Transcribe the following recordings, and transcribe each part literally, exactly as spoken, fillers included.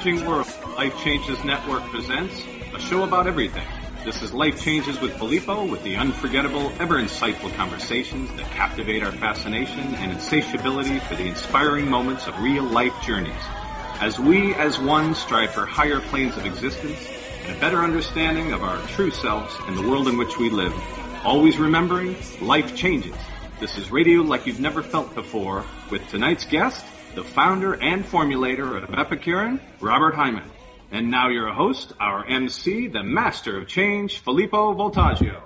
changing world, Life Changes Network presents a show about everything. This is Life Changes with Filippo, with the unforgettable, ever-insightful conversations that captivate our fascination and insatiability for the inspiring moments of real-life journeys. As we, as one, strive for higher planes of existence and a better understanding of our true selves and the world in which we live, always remembering, life changes. This is radio like you've never felt before, with tonight's guest, the founder and formulator of Epicurean, Robert Hyman. And now your host, our M C, the master of change, Filippo Voltaggio.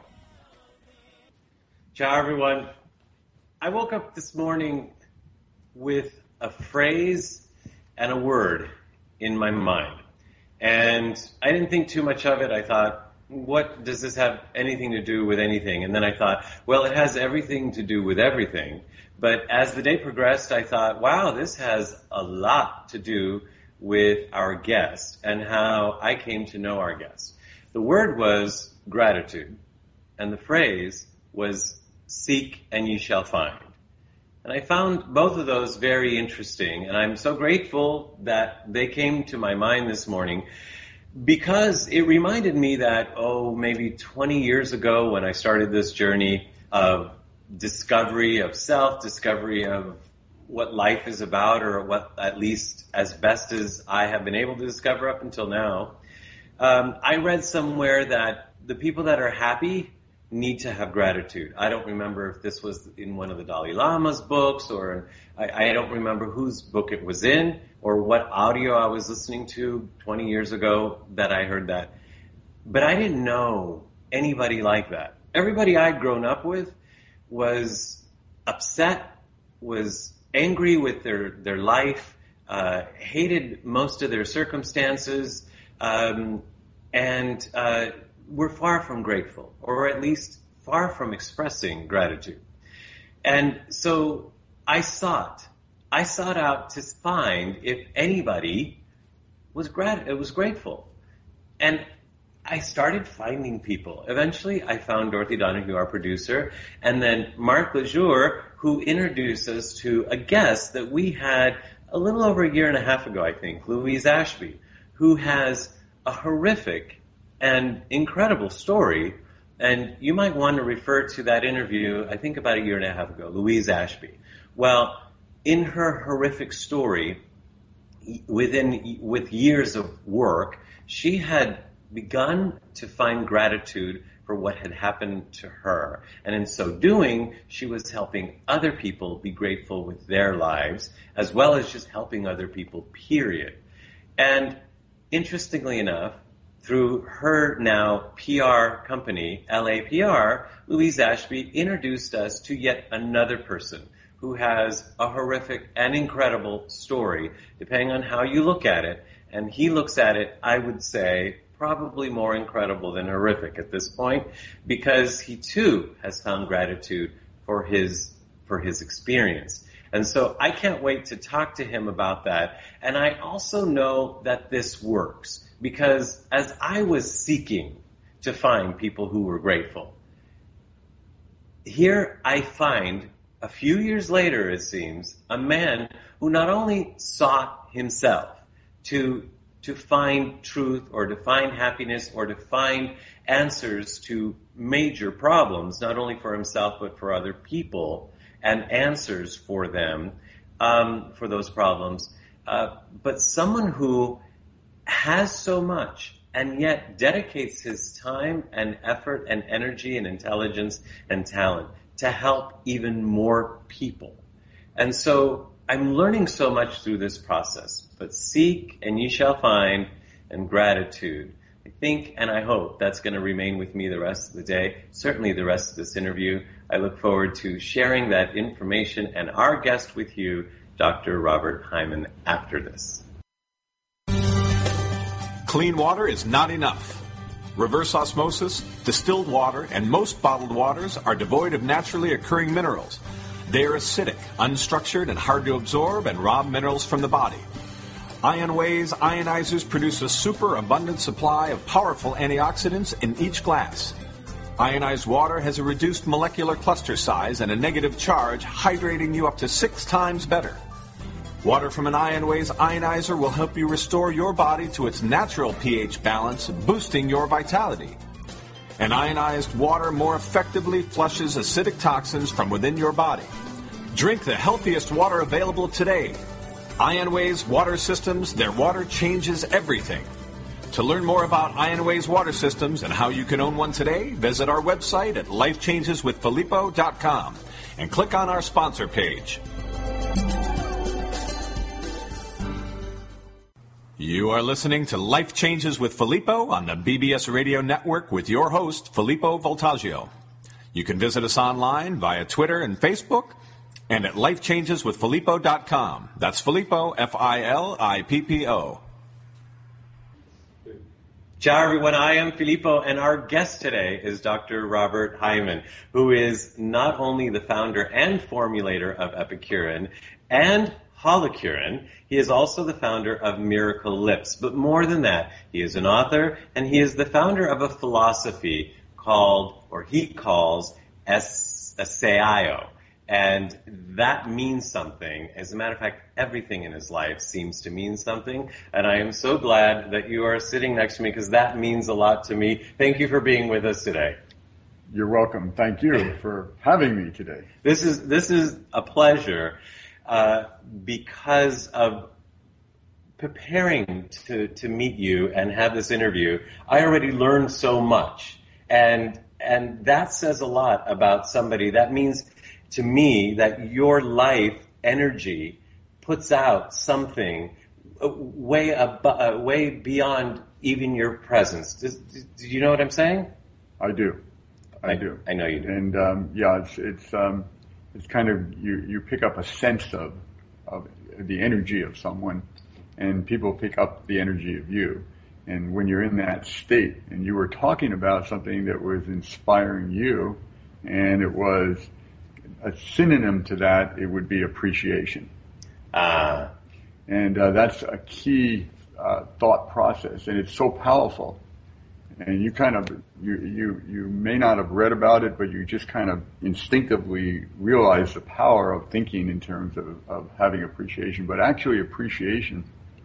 Ciao, everyone. I woke up this morning with a phrase and a word in my mind. And I didn't think too much of it. I thought, what does this have anything to do with anything? And then I thought, well, it has everything to do with everything. But as the day progressed, I thought, wow, this has a lot to do with our guest and how I came to know our guest. The word was gratitude, and the phrase was seek and ye shall find. And I found both of those very interesting, and I'm so grateful that they came to my mind this morning because it reminded me that, oh, maybe twenty years ago when I started this journey of discovery of self, discovery of what life is about, or what at least as best as I have been able to discover up until now. Um, I read somewhere that the people that are happy need to have gratitude. I don't remember if this was in one of the Dalai Lama's books, or I, I don't remember whose book it was in, or what audio I was listening to twenty years ago that I heard that. But I didn't know anybody like that. Everybody I'd grown up with was upset, was angry with their, their life, uh, hated most of their circumstances, um, and uh, were far from grateful, or at least far from expressing gratitude. And so I sought, I sought out to find if anybody was grat- was grateful. And I started finding people. Eventually, I found Dorothy Donahue, our producer, and then Mark Lejour, who introduced us to a guest that we had a little over a year and a half ago, I think, Louise Ashby, who has a horrific and incredible story. And you might want to refer to that interview, I think about a year and a half ago, Louise Ashby. Well, in her horrific story, within with years of work, she had begun to find gratitude for what had happened to her. And in so doing, she was helping other people be grateful with their lives, as well as just helping other people, period. And interestingly enough, through her now P R company, L A P R, Louise Ashby introduced us to yet another person who has a horrific and incredible story, depending on how you look at it. And he looks at it, I would say, probably more incredible than horrific at this point, because he too has found gratitude for his for his experience. And so I can't wait to talk to him about that. And I also know that this works, because as I was seeking to find people who were grateful, here I find, a few years later it seems, a man who not only sought himself to to find truth, or to find happiness, or to find answers to major problems, not only for himself but for other people, and answers for them, um, for those problems, uh, but someone who has so much and yet dedicates his time and effort and energy and intelligence and talent to help even more people. And so I'm learning so much through this process, but seek and ye shall find, and gratitude. I think and I hope that's going to remain with me the rest of the day, certainly the rest of this interview. I look forward to sharing that information and our guest with you, Doctor Robert Hyman, after this. Clean water is not enough. Reverse osmosis, distilled water, and most bottled waters are devoid of naturally occurring minerals. They are acidic, unstructured, and hard to absorb, and rob minerals from the body. IonWay's ionizers produce a superabundant supply of powerful antioxidants in each glass. Ionized water has a reduced molecular cluster size and a negative charge, hydrating you up to six times better. Water from an IonWays ionizer will help you restore your body to its natural pH balance, boosting your vitality. And ionized water more effectively flushes acidic toxins from within your body. Drink the healthiest water available today. IonWays Water Systems, their water changes everything. To learn more about IonWays Water Systems and how you can own one today, visit our website at life changes with filippo dot com and click on our sponsor page. You are listening to Life Changes with Filippo on the B B S Radio Network with your host, Filippo Voltaggio. You can visit us online via Twitter and Facebook and at life changes with filippo dot com. That's Filippo, F I L I P P O. Ciao everyone, I am Filippo, and our guest today is Doctor Robert Hyman, who is not only the founder and formulator of Epicurin and Holocurin, he is also the founder of Miracle Lips. But more than that, he is an author, and he is the founder of a philosophy called, or he calls, Seaio. And that means something. As a matter of fact, everything in his life seems to mean something. And I am so glad that you are sitting next to me because that means a lot to me. Thank you for being with us today. You're welcome. Thank you for having me today. This is this is a pleasure uh, because of preparing to, to meet you and have this interview. I already learned so much. And and that says a lot about somebody. That means to me that your life energy puts out something way ab- uh, way beyond even your presence. Does, do you know what I'm saying? I do. I, I do. I know you do. And um, yeah, it's it's um, it's kind of you, you pick up a sense of of the energy of someone, and people pick up the energy of you. And when you're in that state, and you were talking about something that was inspiring you, and it was a synonym to that, it would be appreciation. Ah. Uh. And uh, that's a key uh, thought process, and it's so powerful. And you kind of, you, you, you may not have read about it, but you just kind of instinctively realize the power of thinking in terms of, of having appreciation. But actually appreciation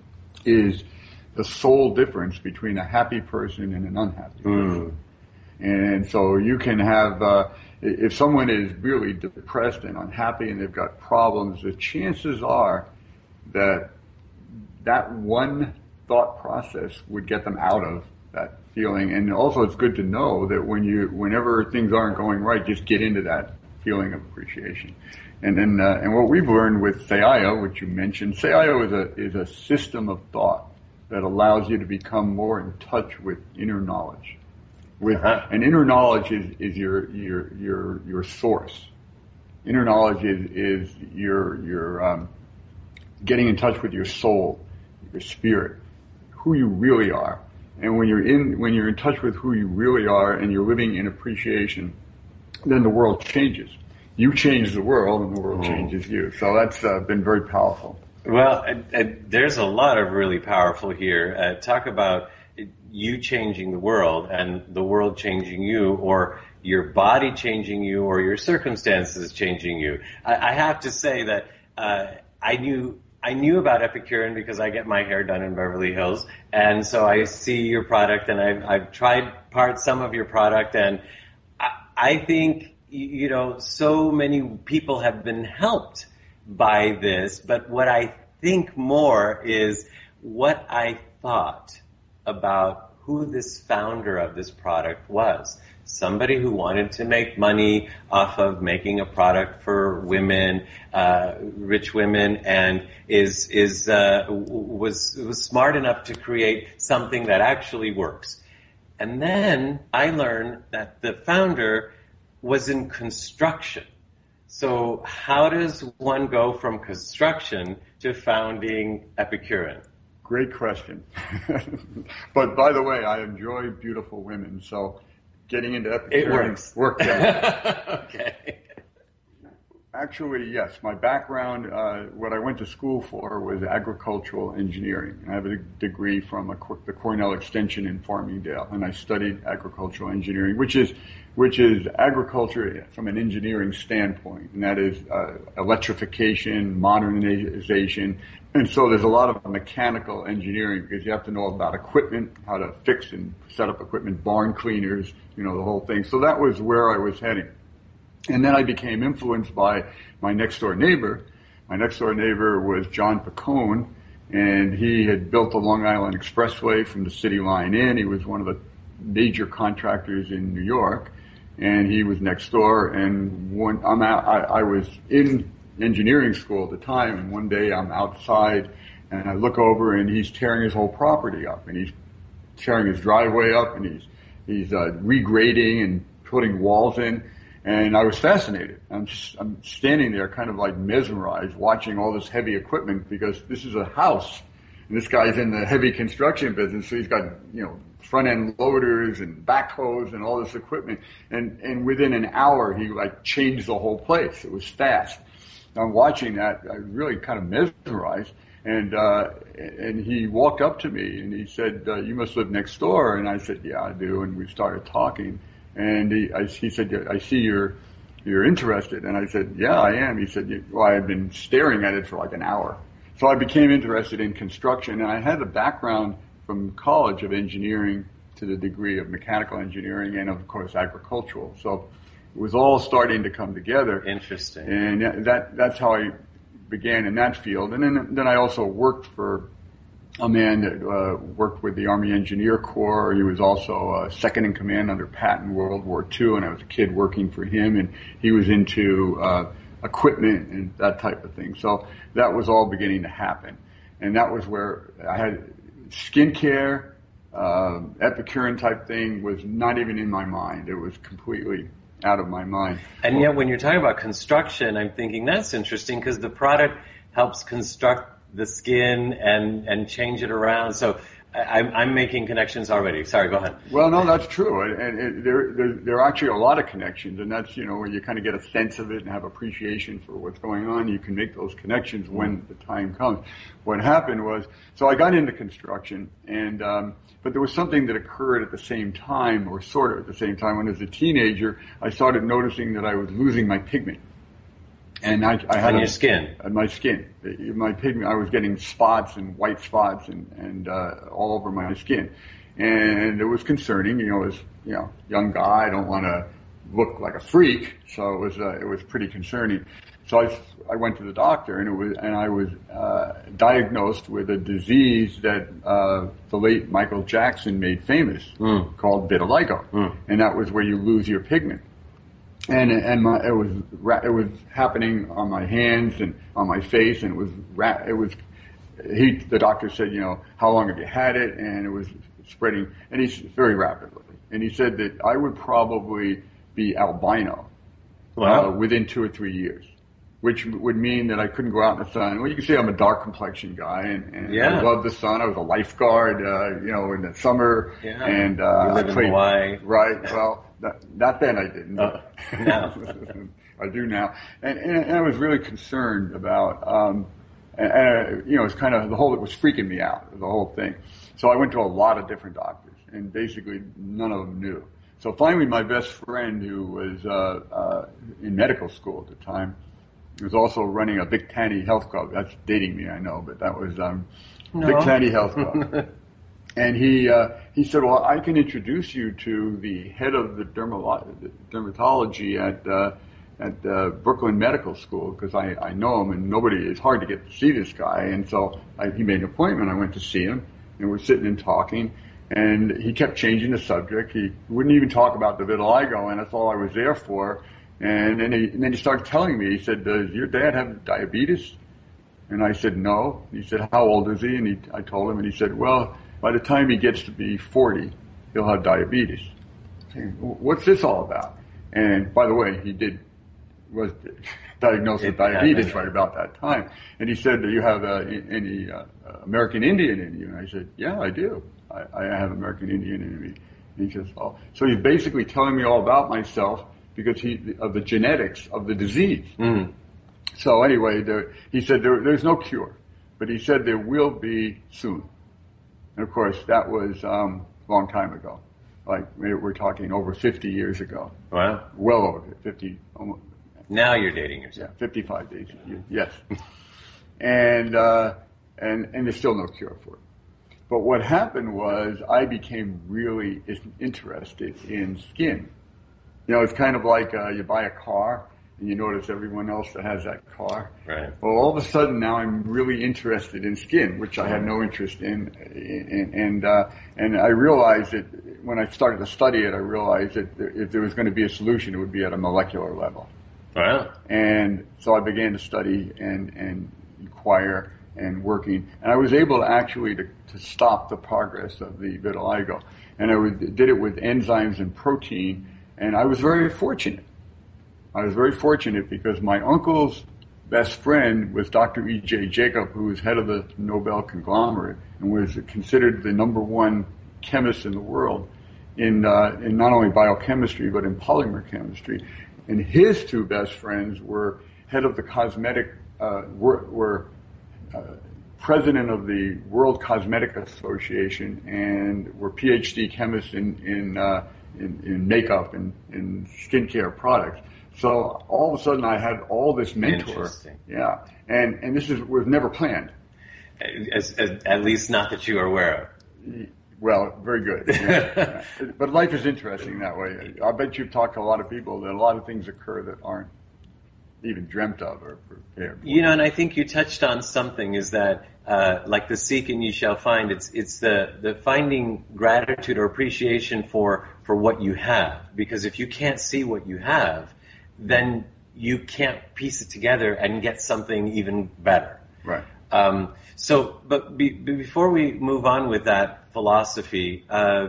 is the sole difference between a happy person and an unhappy person. Mm. And so you can have, uh, if someone is really depressed and unhappy and they've got problems, the chances are that that one thought process would get them out of that feeling. And also it's good to know that when you, whenever things aren't going right, just get into that feeling of appreciation. And then, uh, and what we've learned with Seaio, which you mentioned, Seaio is a, is a system of thought that allows you to become more in touch with inner knowledge. With, uh-huh. And inner knowledge is, is your, your, your, your source. Inner knowledge is, is your, your, um, getting in touch with your soul, your spirit, who you really are. And when you're in, when you're in touch with who you really are and you're living in appreciation, then the world changes. You change the world and the world mm. changes you. So that's uh, been very powerful. Well, uh, uh, there's a lot of really powerful here. Uh, talk about you changing the world and the world changing you, or your body changing you, or your circumstances changing you. I, I have to say that uh, I knew I knew about Epicurin because I get my hair done in Beverly Hills, and so I see your product, and I've, I've tried part some of your product, and I, I think you know so many people have been helped by this. But what I think more is what I thought about who this founder of this product was. Somebody who wanted to make money off of making a product for women, uh, rich women, and is is uh, was was smart enough to create something that actually works. And then I learned that the founder was in construction. So how does one go from construction to founding Epicurin? Great question. But by the way, I enjoy beautiful women, so getting into Epicurin it works. worked out. Okay. Actually, yes. My background, uh, what I went to school for was agricultural engineering. I have a degree from a, the Cornell Extension in Farmingdale, and I studied agricultural engineering, which is which is agriculture from an engineering standpoint, and that is uh, electrification, modernization, and so there's a lot of mechanical engineering because you have to know about equipment, how to fix and set up equipment, barn cleaners, you know, the whole thing. So that was where I was heading. And then I became influenced by my next door neighbor. My next door neighbor was John Picone, and he had built the Long Island Expressway from the City Line in. He was one of the major contractors in New York, and he was next door. And when I'm out, I, I was in engineering school at the time, and one day I'm outside, and I look over, and he's tearing his whole property up, and he's tearing his driveway up, and he's he's uh, regrading and putting walls in. And I was fascinated. I'm just, I'm standing there kind of like mesmerized watching all this heavy equipment because this is a house. And this guy's in the heavy construction business. So he's got, you know, front end loaders and backhoes and all this equipment. And, and within an hour, he like changed the whole place. It was fast. I'm watching that. I was really kind of mesmerized. And, uh, and he walked up to me and he said, uh, you must live next door. And I said, yeah, I do. And we started talking. And he, I, he said, I see you're, you're interested. And I said, yeah, I am. He said, well, I had been staring at it for like an hour. So I became interested in construction, and I had a background from college of engineering to the degree of mechanical engineering and, of course, agricultural. So it was all starting to come together. Interesting. And that, that's how I began in that field. And then, then I also worked for a man that uh, worked with the Army Engineer Corps. He was also uh, second in command under Patton World War Two, and I was a kid working for him, and he was into uh, equipment and that type of thing. So that was all beginning to happen. And that was where I had skincare, uh, Epicurean type thing was not even in my mind. It was completely out of my mind. And yet when you're talking about construction, I'm thinking that's interesting because the product helps construct the skin and, and change it around. So I, I'm making connections already. Sorry, go ahead. Well, no, that's true. And, and it, there, there, there are actually a lot of connections, and that's, you know, where you kind of get a sense of it and have appreciation for what's going on. You can make those connections when the time comes. What happened was, so I got into construction, and um, but there was something that occurred at the same time, or sort of at the same time. When as a teenager, I started noticing that I was losing my pigment. And I, I had on a, your skin, uh, my skin, my pigment. I was getting spots and white spots and and uh, all over my skin, and it was concerning. You know, as you know, young guy, I don't want to look like a freak, so it was uh, it was pretty concerning. So I I went to the doctor, and it was and I was uh, diagnosed with a disease that uh, the late Michael Jackson made famous, mm. called vitiligo, mm. and that was where you lose your pigment. And and my it was it was happening on my hands and on my face, and it was it was he the doctor said, you know, how long have you had it? And it was spreading, and he's very rapidly. And he said that I would probably be albino wow. uh, within two or three years, which would mean that I couldn't go out in the sun. Well, you can see I'm a dark complexion guy, and, and yeah. I love the sun. I was a lifeguard, uh, you know, in the summer, yeah. and uh, you live I played, in Hawaii, right? Well. Not, not then I didn't. Uh, now. I do now. And, and, and I was really concerned about, um, and, and, you know, it's kind of, the whole, it was freaking me out, the whole thing. So I went to a lot of different doctors, and basically none of them knew. So finally my best friend, who was uh, uh, in medical school at the time, was also running a Vic Tanny Health Club. That's dating me, I know, but that was um, no. Vic Tanny Health Club. And he uh, he said, well, I can introduce you to the head of the dermatolo- dermatology at uh, at uh, Brooklyn Medical School, because I, I know him, and nobody, it's hard to get to see this guy. And so I, he made an appointment. I went to see him, and we're sitting and talking, and he kept changing the subject. He wouldn't even talk about the vitiligo, and that's all I was there for. And then he, and then he started telling me, he said, does your dad have diabetes? And I said, no. He said, how old is he? And he, I told him, and he said, well, by the time he gets to be forty, he'll have diabetes. What's this all about? And by the way, he did was diagnosed with diabetes right about that time. And he said, do you have uh, any uh, American Indian in you? And I said, yeah, I do. I, I have American Indian in me. And he says, oh. So he's basically telling me all about myself because he of the genetics of the disease. Mm. So anyway, there, he said there, there's no cure, but he said there will be soon. And of course, that was um, a long time ago. Like we're talking over fifty years ago. Wow. Well over fifty. Almost, now you're dating yourself. Yeah, fifty-five days. Yes. and uh, and and there's still no cure for it. But what happened was I became really interested in skin. You know, it's kind of like uh, you buy a car and you notice everyone else that has that car. Right. Well, all of a sudden now I'm really interested in skin, which I had no interest in, in and uh, and I realized that when I started to study it, I realized that if there was going to be a solution, it would be at a molecular level. Wow. And so I began to study and and inquire and working, and I was able to actually to, to stop the progress of the vitiligo, and I would, did it with enzymes and protein, and I was very fortunate. I was very fortunate because my uncle's best friend was Doctor E J Jacob, who was head of the Nobel conglomerate and was considered the number one chemist in the world in uh, in not only biochemistry but in polymer chemistry. And his two best friends were head of the cosmetic, uh, were, were uh, president of the World Cosmetic Association, and were PhD chemists in in uh, in, in makeup and in skincare products. So all of a sudden, I had all this mentor. Interesting. Yeah, and and this is was never planned. As, as, at least not that you are aware of. Well, very good. Yeah. But life is interesting that way. I bet you've talked to a lot of people that a lot of things occur that aren't even dreamt of or prepared for. You know, and I think you touched on something is that, uh, like the seek and you shall find, it's it's the, the finding gratitude or appreciation for, for what you have. Because if you can't see what you have, then you can't piece it together and get something even better. Right. Um, so, but be, before we move on with that philosophy, uh,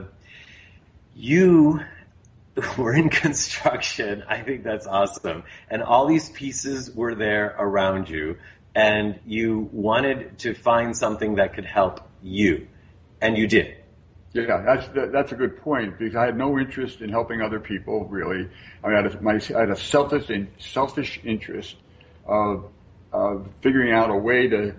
you were in construction. I think that's awesome. And all these pieces were there around you, and you wanted to find something that could help you, and you did. Yeah, that's that's a good point, because I had no interest in helping other people, really. I, mean, I, had, a, my, I had a selfish selfish interest of of figuring out a way to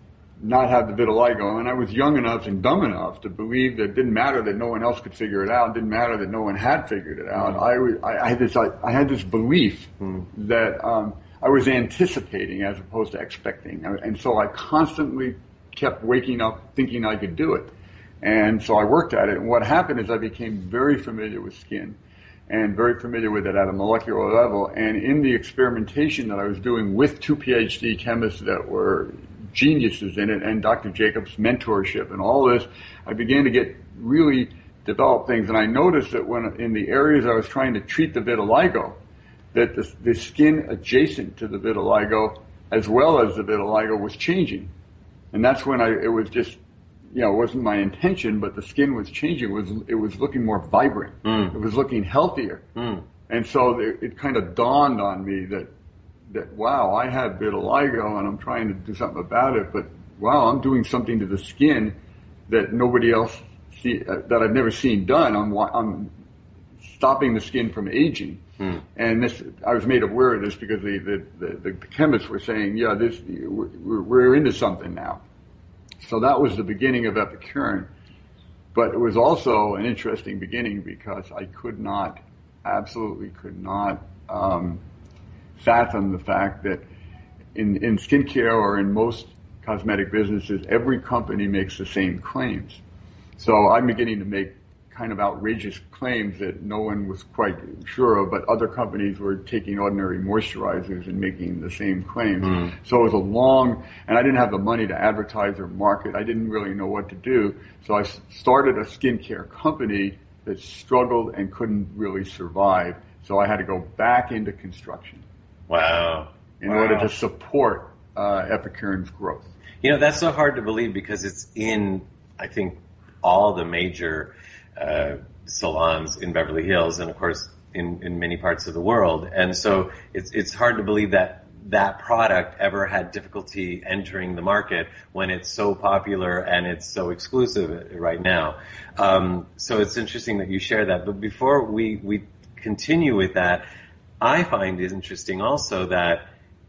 not have the vitiligo, and I was young enough and dumb enough to believe that it didn't matter that no one else could figure it out. It didn't matter that no one had figured it out. I, was, I, I had this I, I had this belief mm. that um, I was anticipating as opposed to expecting, and so I constantly kept waking up thinking I could do it. And so I worked at it, and what happened is I became very familiar with skin and very familiar with it at a molecular level. And in the experimentation that I was doing with two PhD chemists that were geniuses in it, and Doctor Jacob's mentorship and all this, I began to get really develop things. And I noticed that when in the areas I was trying to treat the vitiligo, that the, the skin adjacent to the vitiligo as well as the vitiligo was changing. And that's when I, it was just, you know, it wasn't my intention, but the skin was changing. It was, it was looking more vibrant. Mm. It was looking healthier. Mm. And so it, it kind of dawned on me that, that, wow, I have vitiligo and I'm trying to do something about it, but wow, I'm doing something to the skin that nobody else see, uh, that I've never seen done. I'm, I'm stopping the skin from aging. Mm. And this, I was made aware of this because the, the, the, the chemists were saying, yeah, this, we're, we're into something now. So that was the beginning of Epicurean. But it was also an interesting beginning because I could not, absolutely could not, um, fathom the fact that in, in skincare or in most cosmetic businesses, every company makes the same claims. So I'm beginning to make kind of outrageous claims that no one was quite sure of, but other companies were taking ordinary moisturizers and making the same claims. Mm. So it was a long, and I didn't have the money to advertise or market. I didn't really know what to do. So I started a skincare company that struggled and couldn't really survive. So I had to go back into construction. Wow. In wow. order to support uh, Epicurean's growth. You know, that's so hard to believe because it's in, I think, all the major uh, salons in Beverly Hills and, of course, in, in many parts of the world. And so it's it's hard to believe that that product ever had difficulty entering the market when it's so popular and it's so exclusive right now. Um, so it's interesting that you share that. But before we, we continue with that, I find it interesting also that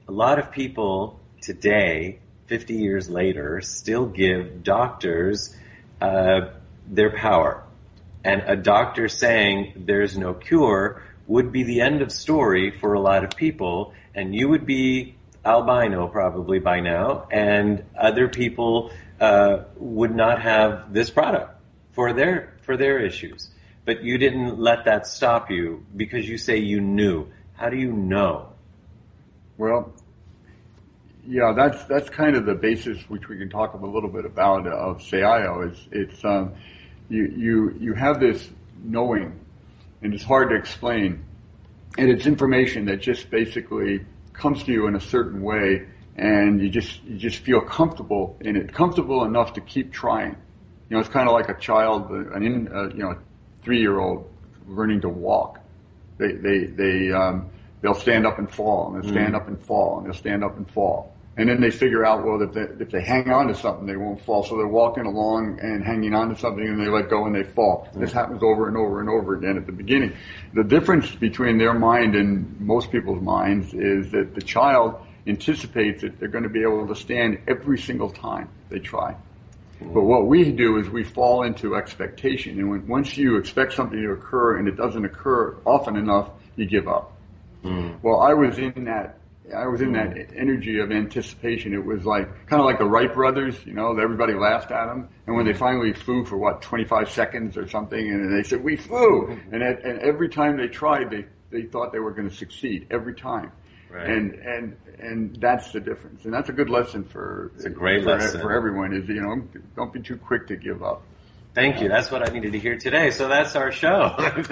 a lot of people today, fifty years later, still give doctors uh, their power. And a doctor saying there's no cure would be the end of story for a lot of people, and you would be albino probably by now, and other people uh, would not have this product for their for their issues. But you didn't let that stop you because you say you knew. How do you know? Well, yeah, that's that's kind of the basis which we can talk a little bit about of S E I O. It's it's um, you you you have this knowing, and it's hard to explain, and it's information that just basically comes to you in a certain way, and you just you just feel comfortable in it, comfortable enough to keep trying. You know, it's kind of like a child, an in, uh, you know, three-year-old learning to walk. They they they um, they'll stand up and fall, and they'll stand mm. up and fall, and they'll stand up and fall. And then they figure out, well, if they, if they hang on to something, they won't fall. So they're walking along and hanging on to something, and they let go and they fall. Mm. This happens over and over and over again at the beginning. The difference between their mind and most people's minds is that the child anticipates that they're going to be able to stand every single time they try. Mm. But what we do is we fall into expectation. And when, once you expect something to occur and it doesn't occur often enough, you give up. Mm. Well, I was in that I was in that energy of anticipation. It was like, kind of like the Wright brothers, you know, everybody laughed at them. And when they finally flew for what, twenty-five seconds or something, and they said, we flew. And at, and every time they tried, they, they thought they were going to succeed every time. Right. And, and, and that's the difference. And that's a good lesson for, it's a great for, lesson for everyone is, you know, don't be too quick to give up. Thank you. That's what I needed to hear today. So that's our show.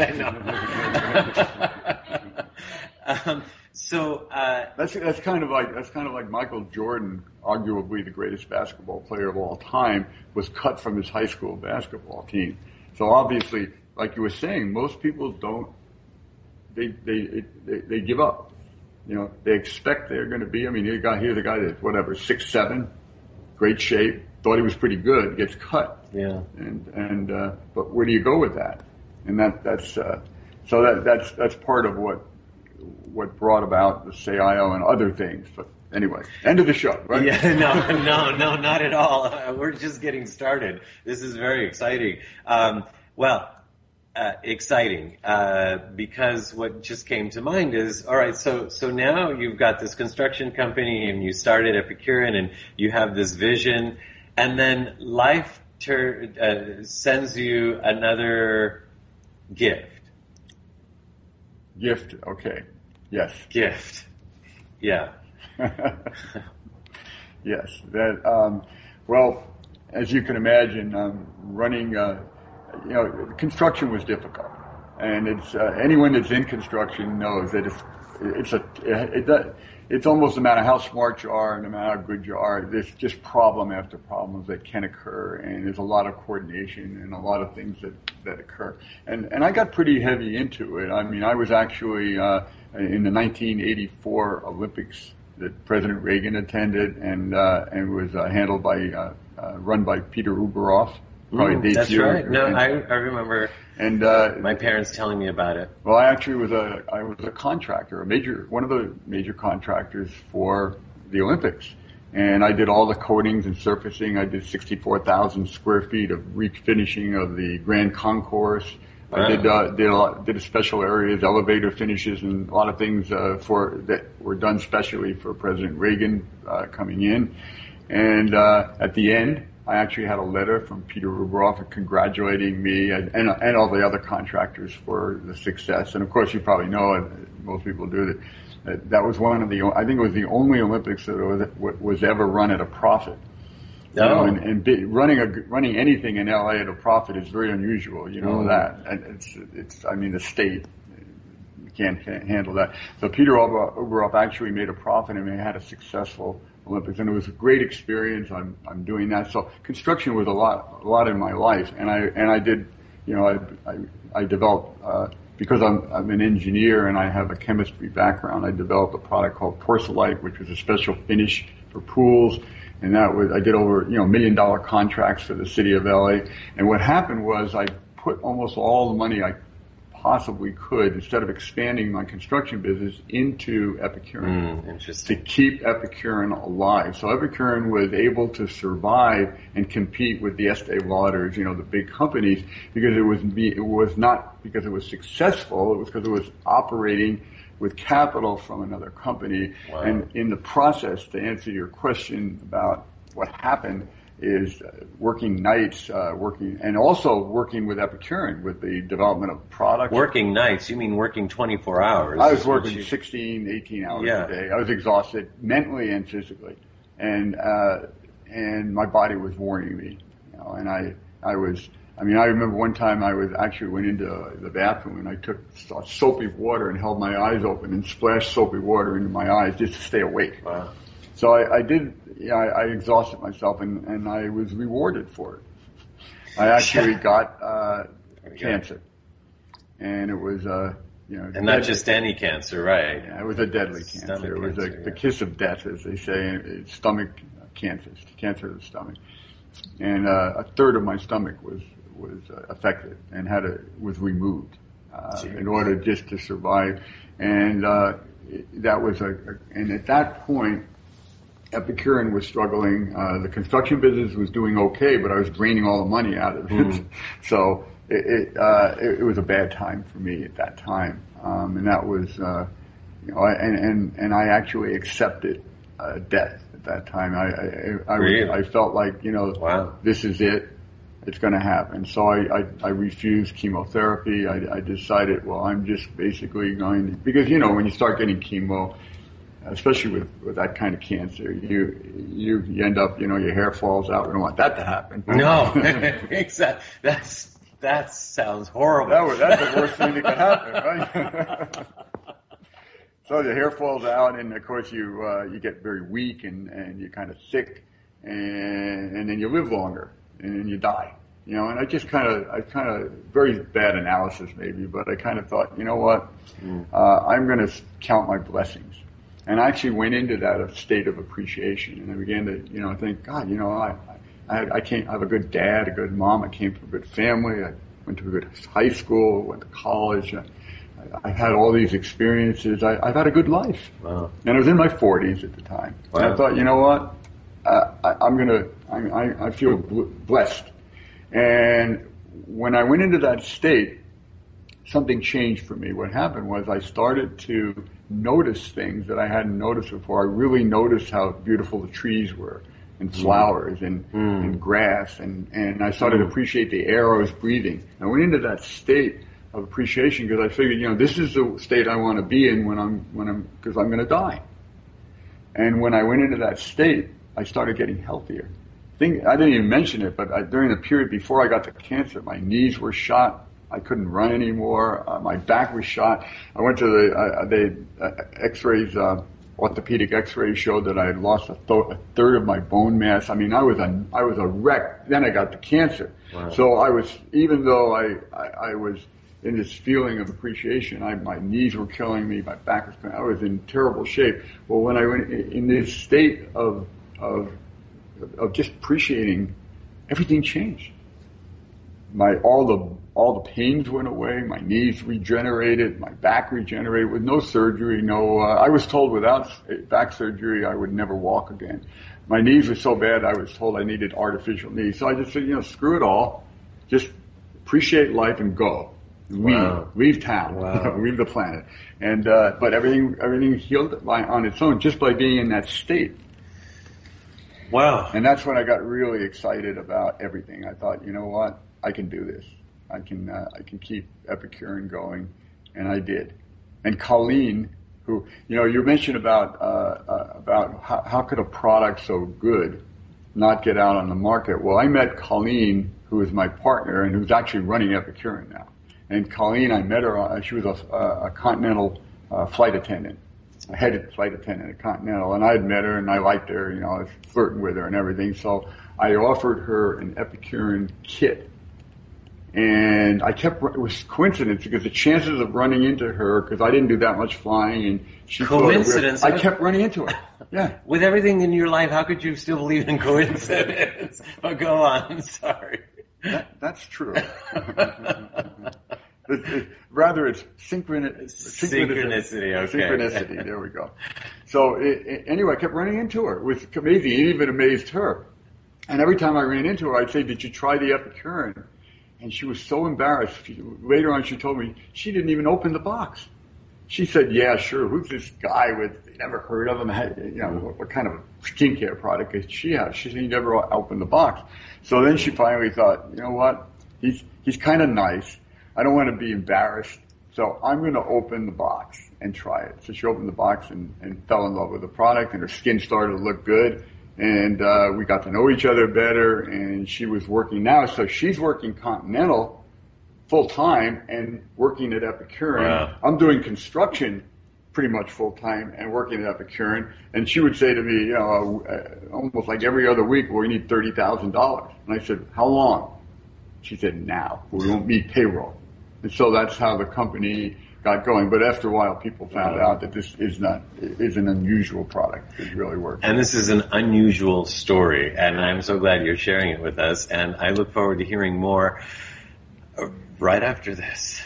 um, So uh, that's that's kind of like that's kind of like Michael Jordan, arguably the greatest basketball player of all time, was cut from his high school basketball team. So obviously, like you were saying, most people don't they they they, they give up. You know, they expect they're going to be. I mean, you got here's a guy that's whatever six seven, great shape, thought he was pretty good, gets cut. Yeah. And and uh, but where do you go with that? And that that's uh, so that that's that's part of what. what brought about the S E I O and other things. But anyway, end of the show, right? Yeah, no, no, no, not at all. Uh, we're just getting started. This is very exciting. Um, well, uh, exciting, uh, because what just came to mind is, all right, so, so now you've got this construction company and you started Epicurean and you have this vision, and then life ter- uh, sends you another gift. Gift, okay. Yes. Gift. Yeah. Yes. That. Um, well, as you can imagine, um, running, uh, you know, construction was difficult, and it's uh, anyone that's in construction knows that it's it's a it, it, it's almost no matter how smart you are, no matter how good you are, there's just problem after problems that can occur, and there's a lot of coordination and a lot of things that that occur. And and I got pretty heavy into it. I mean, I was actually uh, in the nineteen eighty-four Olympics that President Reagan attended, and uh, and was uh, handled by uh, uh, run by Peter Ueberroth. Probably mm, that's year. right. No, and, I I remember. And uh, my parents telling me about it. Well, I actually was a I was a contractor, a major one of the major contractors for the Olympics, and I did all the coatings and surfacing. I did sixty-four thousand square feet of refinishing of the Grand Concourse. Wow. I did uh, did a lot, did a special areas, elevator finishes, and a lot of things uh, for that were done specially for President Reagan uh, coming in. And uh, at the end, I actually had a letter from Peter Ueberroth congratulating me and, and, and all the other contractors for the success. And of course, you probably know, and most people do, that, that that was one of the, I think it was the only Olympics that was, was ever run at a profit. No. You know, and, and be, running a, running anything in L A at a profit is very unusual. You know mm. that, and it's it's. I mean, the state can't, can't handle that. So Peter Ueberroth actually made a profit and they had a successful Olympics, and it was a great experience. I'm I'm doing that. So construction was a lot a lot in my life, and I and I did, you know, I I, I developed uh, because I'm I'm an engineer and I have a chemistry background. I developed a product called Porcelite, which was a special finish for pools. And that was, I did over, you know, million dollar contracts for the city of L A. And what happened was I put almost all the money I possibly could, instead of expanding my construction business, into Epicurean. Mm, interesting. To keep Epicurean alive. So Epicurean was able to survive and compete with the Estee Lauders, you know, the big companies, because it was it was not because it was successful, it was because it was operating with capital from another company. Wow. And in the process, to answer your question about what happened, is uh, working nights, uh, working, and also working with Epicurean with the development of products. Working nights? You mean working twenty-four hours? I was working you... sixteen, eighteen hours yeah. a day. I was exhausted mentally and physically, and uh, and my body was warning me. You know, and I I was. I mean, I remember one time I was actually went into the bathroom and I took soapy water and held my eyes open and splashed soapy water into my eyes just to stay awake. Wow. So I, I did, yeah, I, I exhausted myself and, and I was rewarded for it. I actually got uh, cancer. And it was, uh, you know. And not just any cancer, right? Yeah, it was a deadly Stomach cancer. It was cancer, a, yeah. the kiss of death, as they say, it's stomach cancer, cancer of the stomach. And uh, a third of my stomach was, was uh, affected and had a, was removed uh, in order just to survive. And uh, that was a, a, and at that point, Epicurean was struggling. Uh, the construction business was doing okay, but I was draining all the money out of it. Mm. So it it, uh, it it was a bad time for me at that time, um, and that was uh, you know, and and and I actually accepted uh, death at that time. I I I, really? was, I felt like you know wow. this is it. It's going to happen. So I, I, I refused chemotherapy. I, I decided, well, I'm just basically going to, because you know when you start getting chemo, especially with, with that kind of cancer, you, you you end up, you know, your hair falls out. We don't want that to happen. No, exactly. That's that sounds horrible. That was, that's the worst thing that could happen, right? So your hair falls out, and of course you uh, you get very weak and, and you're kind of sick, and and then you live longer, and then you die. You know, and I just kind of, I kind of, very bad analysis maybe, but I kind of thought, you know what, mm. uh, I'm going to count my blessings. And I actually went into that state of appreciation, and I began to, you know, think, God, you know, I, I, I came, I have a good dad, a good mom. I came from a good family. I went to a good high school, went to college. I, I had all these experiences. I, I've had a good life. Wow. And I was in my forties at the time. Wow. And I thought, you know what, uh, I, I'm gonna, I, I, I feel blessed. And when I went into that state, something changed for me. What happened was I started to notice things that I hadn't noticed before. I really noticed how beautiful the trees were, and flowers, and, mm. and grass, and, and I started mm. to appreciate the air I was breathing. I went into that state of appreciation because I figured, you know, this is the state I want to be in when I'm, when I'm, because I'm going to die. And when I went into that state, I started getting healthier. Thing, I didn't even mention it, but I, during the period before I got the cancer, my knees were shot. I couldn't run anymore. Uh, my back was shot. I went to the, uh, the uh, x-rays, uh, orthopedic x-rays showed that I had lost a, th- a third of my bone mass. I mean, I was a, I was a wreck. Then I got the cancer. Wow. So I was, even though I, I, I was in this feeling of appreciation, I, my knees were killing me, my back was killing me. I was in terrible shape. Well, when I went in this state of, of, of just appreciating, everything changed. My, all the, all the pains went away, my knees regenerated, my back regenerated with no surgery, no, uh, I was told without back surgery I would never walk again. My knees were so bad I was told I needed artificial knees. So I just said, you know, screw it all, just appreciate life and go. Leave, wow. leave town, wow. leave the planet. And, uh, but everything, everything healed by, on its own just by being in that state. Wow. And that's when I got really excited about everything. I thought, you know what? I can do this. I can uh, I can keep Epicurean going, and I did. And Colleen, who you know, you mentioned about uh, uh, about how, how could a product so good not get out on the market? Well, I met Colleen, who is my partner and who's actually running Epicurean now. And Colleen, I met her. Uh, she was a, a Continental uh, flight attendant, a head flight attendant at Continental, and I had met her and I liked her. You know, I was flirting with her and everything. So I offered her an Epicurean kit. And I kept, it was coincidence because the chances of running into her, because I didn't do that much flying and she Coincidence? I kept running into her. Yeah. With everything in your life, how could you still believe in coincidence? Oh, go on, I'm sorry. That, that's true. It, it, rather, it's synchron- synchronicity. Synchronicity, okay. Synchronicity, there we go. So it, it, anyway, I kept running into her. It was amazing. It even amazed her. And every time I ran into her, I'd say, did you try the Epicurean? And she was so embarrassed. She, later on, she told me she didn't even open the box. She said, yeah, sure. Who's this guy with, never heard of him? You know, what, what kind of skincare product is she have? She said he never opened the box. So then she finally thought, you know what? He's, he's kind of nice. I don't want to be embarrassed. So I'm going to open the box and try it. So she opened the box and, and fell in love with the product, and her skin started to look good. And, uh, we got to know each other better, and she was working now. So she's working Continental full time and working at Epicurean. Wow. I'm doing construction pretty much full time and working at Epicurean. And she would say to me, you know, uh, almost like every other week, well, we need thirty thousand dollars. And I said, how long? She said, now. We won't meet payroll. And so that's how the company got going. But after a while, people found out that this is not, is an unusual product. It really works. And this is an unusual story, and I'm so glad you're sharing it with us. And I look forward to hearing more right after this.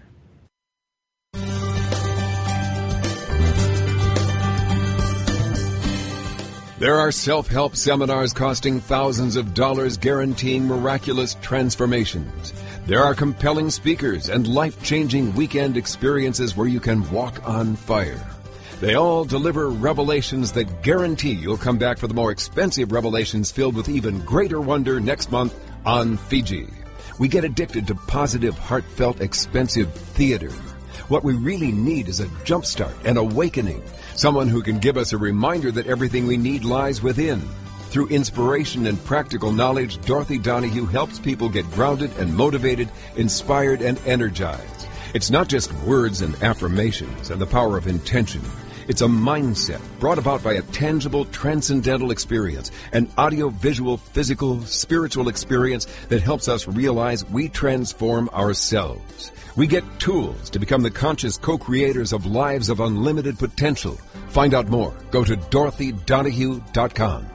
There are self-help seminars costing thousands of dollars guaranteeing miraculous transformations. There are compelling speakers and life-changing weekend experiences where you can walk on fire. They all deliver revelations that guarantee you'll come back for the more expensive revelations filled with even greater wonder next month on Fiji. We get addicted to positive, heartfelt, expensive theater. What we really need is a jumpstart, an awakening, someone who can give us a reminder that everything we need lies within. Through inspiration and practical knowledge, Dorothy Donahue helps people get grounded and motivated, inspired and energized. It's not just words and affirmations and the power of intention. It's a mindset brought about by a tangible, transcendental experience, an audio-visual, physical, spiritual experience that helps us realize we transform ourselves. We get tools to become the conscious co-creators of lives of unlimited potential. Find out more. Go to dorothy donahue dot com.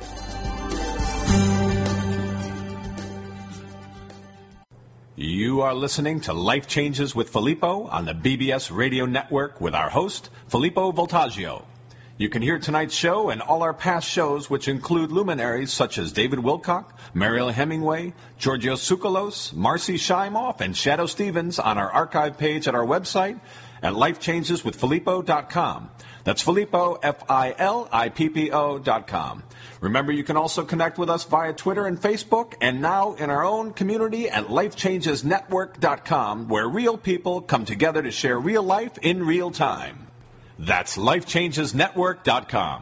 You are listening to Life Changes with Filippo on the B B S Radio Network with our host, Filippo Voltaggio. You can hear tonight's show and all our past shows, which include luminaries such as David Wilcock, Mariel Hemingway, Giorgio Tsoukalos, Marcy Shimoff, and Shadow Stevens on our archive page at our website at life changes with filippo dot com. That's Filippo, F I L I P P O dot com. Remember, you can also connect with us via Twitter and Facebook, and now in our own community at life changes network dot com, where real people come together to share real life in real time. That's life changes network dot com.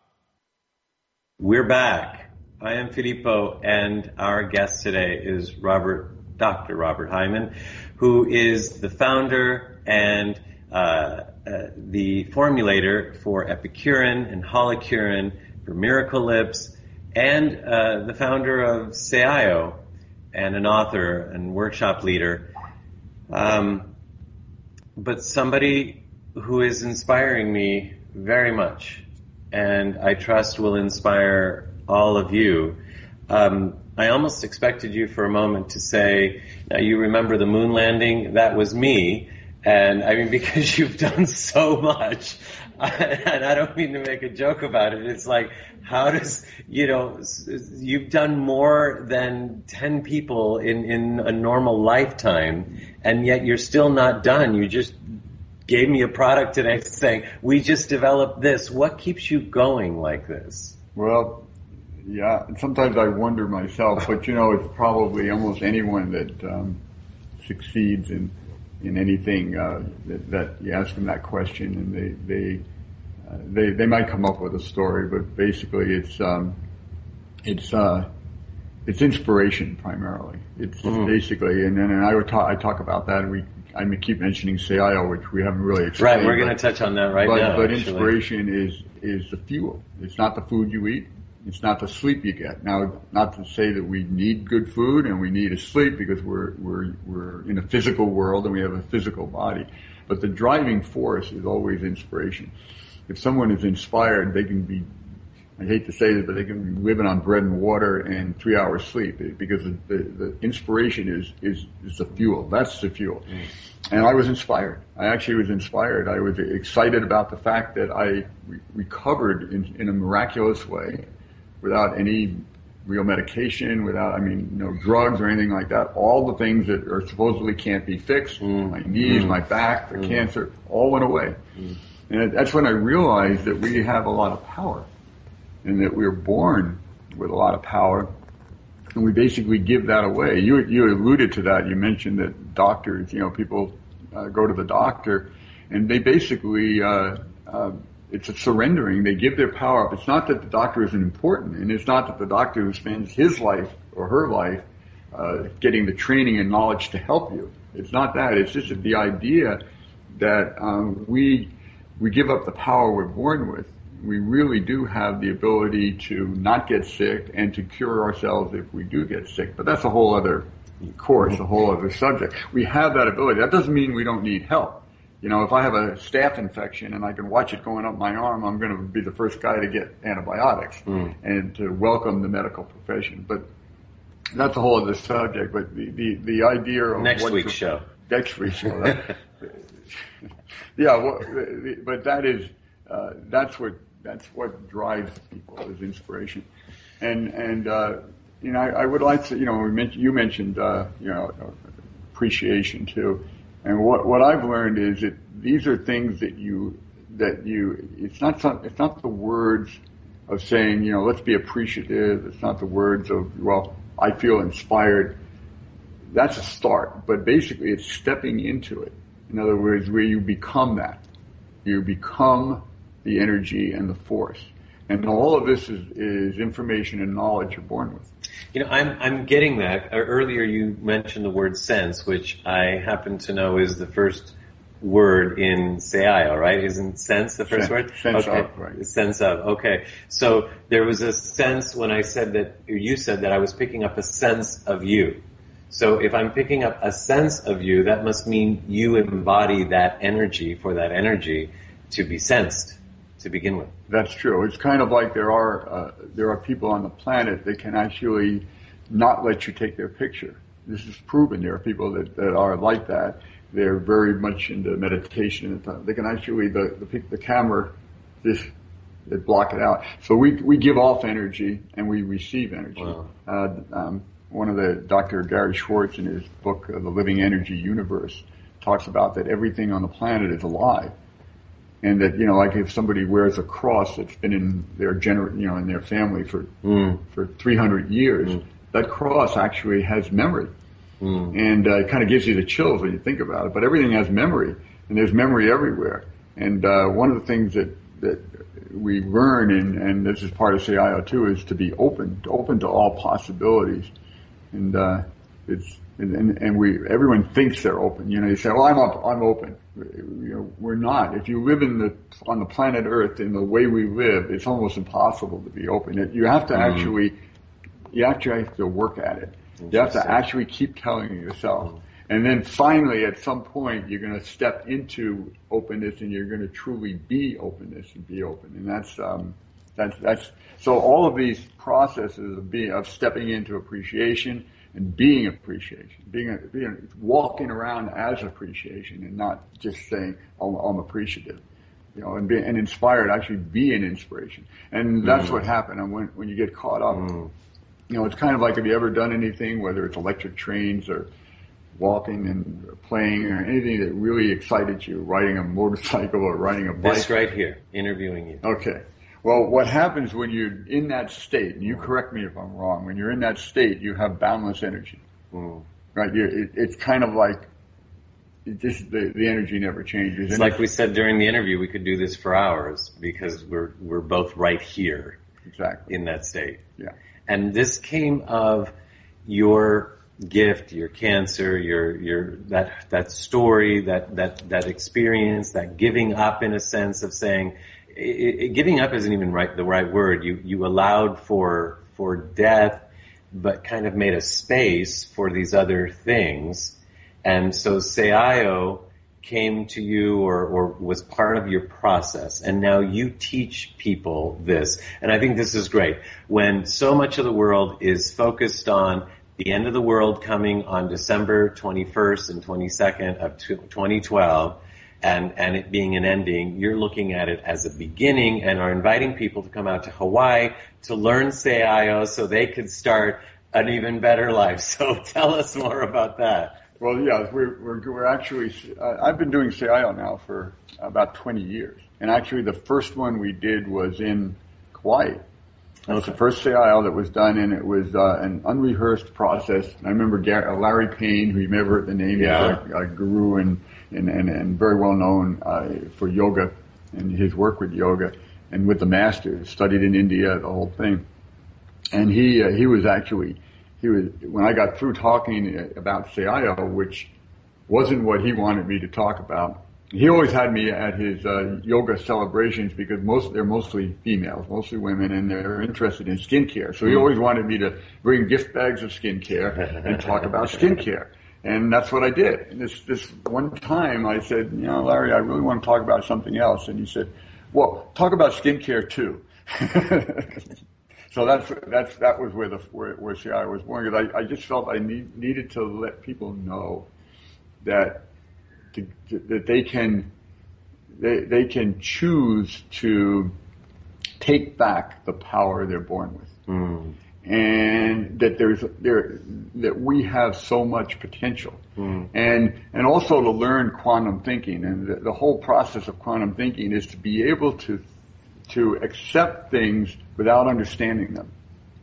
We're back. I am Filippo, and our guest today is Robert, Doctor Robert Hyman, who is the founder and uh, uh, the formulator for Epicurean and Holocurean, for Miracle Lips, and uh, the founder of Seayo, and an author and workshop leader. Um, but somebody who is inspiring me very much, and I trust will inspire all of you. Um, I almost expected you for a moment to say, now you remember the moon landing? That was me. And I mean, because you've done so much, and I don't mean to make a joke about it. It's like, how does, you know, you've done more than ten people in, in a normal lifetime, and yet you're still not done. You just gave me a product today saying, we just developed this. What keeps you going like this? Well, yeah, sometimes I wonder myself, but you know, it's probably almost anyone that um, succeeds in in anything uh, that, that you ask them that question, and they they, uh, they they might come up with a story, but basically it's um, it's uh, it's inspiration primarily. It's mm-hmm. basically, and then and I would talk I talk about that, and we. I mean, keep mentioning Seayo, which we haven't really explained. Right, we're going to touch on that right but, now. But actually. Inspiration is is the fuel. It's not the food you eat. It's not the sleep you get. Now, not to say that we need good food and we need to sleep because we're we're we're in a physical world and we have a physical body. But the driving force is always inspiration. If someone is inspired, they can be I hate to say this, but they can be living on bread and water and three hours sleep because the, the, the inspiration is, is, is the fuel. That's the fuel. Mm. And I was inspired. I actually was inspired. I was excited about the fact that I re- recovered in, in a miraculous way without any real medication, without, I mean, no drugs or anything like that. All the things that are supposedly can't be fixed, mm. my knees, mm. my back, the mm. cancer, all went away. Mm. And that's when I realized that we have a lot of power. And that we're born with a lot of power, and we basically give that away. You you alluded to that. You mentioned that doctors, you know, people uh, go to the doctor, and they basically uh, uh, it's a surrendering. They give their power up. It's not that the doctor isn't important, and it's not that the doctor who spends his life or her life uh, getting the training and knowledge to help you. It's not that. It's just the idea that um, we we give up the power we're born with. We really do have the ability to not get sick and to cure ourselves if we do get sick. But that's a whole other course, a whole other subject. We have that ability. That doesn't mean we don't need help. You know, if I have a staph infection and I can watch it going up my arm, I'm going to be the first guy to get antibiotics mm. and to welcome the medical profession. But that's a whole other subject. But the, the, the idea of next what week's to, show. Next week's show. That, yeah, well, but that is, uh, that's what, That's what drives people is inspiration, and and uh, you know I, I would like to you know we mentioned, you mentioned uh, you know appreciation too, and what what I've learned is that these are things that you that you it's not some, it's not the words of saying you know let's be appreciative. It's not the words of well I feel inspired. That's a start, but basically it's stepping into it. In other words, where you become that, you become the energy and the force. And all of this is, is information and knowledge you're born with. You know, I'm I'm getting that. Earlier you mentioned the word sense, which I happen to know is the first word in Seaio, right? Isn't sense the first sense, word? Sense okay. of, right. Sense of, okay. So there was a sense when I said that, or you said that I was picking up a sense of you. So if I'm picking up a sense of you, that must mean you embody that energy for that energy to be sensed. To begin with. That's true. It's kind of like there are uh, there are people on the planet that can actually not let you take their picture. This is proven. There are people that, that are like that. They're very much into meditation. They can actually the the, the camera just they block it out. So we we give off energy and we receive energy. Wow. Uh, um, one of the Doctor Gary Schwartz in his book uh, The Living Energy Universe talks about that everything on the planet is alive. And that, you know, like if somebody wears a cross that's been in their gener- you know, in their family for, mm. for three hundred years, mm. that cross actually has memory. Mm. And uh, it kind of gives you the chills when you think about it. But everything has memory, and there's memory everywhere. And uh, one of the things that, that we learn, and, and this is part of Seaio too, is to be open, open to all possibilities. And uh, it's and, and we everyone thinks they're open. You know, you say, "Well, I'm up, I'm open." You know, we're not. If you live in the on the planet Earth in the way we live, it's almost impossible to be open. You have to mm-hmm. actually, you actually have to work at it. You have to actually keep telling yourself. Mm-hmm. And then finally, at some point, you're going to step into openness, and you're going to truly be openness and be open. And that's um, that's that's so all of these processes of being of stepping into appreciation and being appreciation, being a, being walking around as appreciation, and not just saying I'm, I'm appreciative, you know, and be and inspired. Actually, be an inspiration, and that's mm. what happened. And when when you get caught up, mm. you know, it's kind of like, have you ever done anything, whether it's electric trains or walking and playing or anything that really excited you, riding a motorcycle or riding a bike? This right here, interviewing you. Okay. Well, what happens when you're in that state, and you correct me if I'm wrong, when you're in that state, you have boundless energy. Mm. Right? You, it, it's kind of like, it just, the, the energy never changes. It's and like it's, we said during the interview, we could do this for hours because we're, we're both right here. Exactly. In that state. Yeah. And this came of your gift, your cancer, your, your, that, that story, that, that, that experience, that giving up in a sense of saying, It, it, giving up isn't even right, the right word. You you allowed for for death, but kind of made a space for these other things. And so Seaio came to you or, or was part of your process, and now you teach people this. And I think this is great. When so much of the world is focused on the end of the world coming on December twenty-first and twenty-second of twenty twelve, and, and it being an ending, you're looking at it as a beginning and are inviting people to come out to Hawaii to learn Se'aio so they could start an even better life. So tell us more about that. Well, yeah, we're, we're, we're actually, uh, I've been doing Se'aio now for about twenty years. And actually the first one we did was in Kauai. It was the first Se'aio that was done, and it was uh, an unrehearsed process. I remember Gary, Larry Payne, who you may have heard the name, yeah. he's a, a guru and, and, and, and very well known uh, for yoga and his work with yoga and with the masters, studied in India, the whole thing. And he uh, he was actually, he was when I got through talking about Se'aio, which wasn't what he wanted me to talk about. He always had me at his uh, yoga celebrations because most they're mostly females, mostly women, and they're interested in skincare. So he always wanted me to bring gift bags of skincare and talk about skincare. And that's what I did. And this this one time I said, you know, Larry, I really want to talk about something else. And he said, well, talk about skincare too. So that's that's that was where the where, where Se'aio was born, because I, I just felt I need, needed to let people know that to, to, that they can they they can choose to take back the power they're born with, mm. and that there's there that we have so much potential, mm. and and also to learn quantum thinking. And the, the whole process of quantum thinking is to be able to to accept things without understanding them,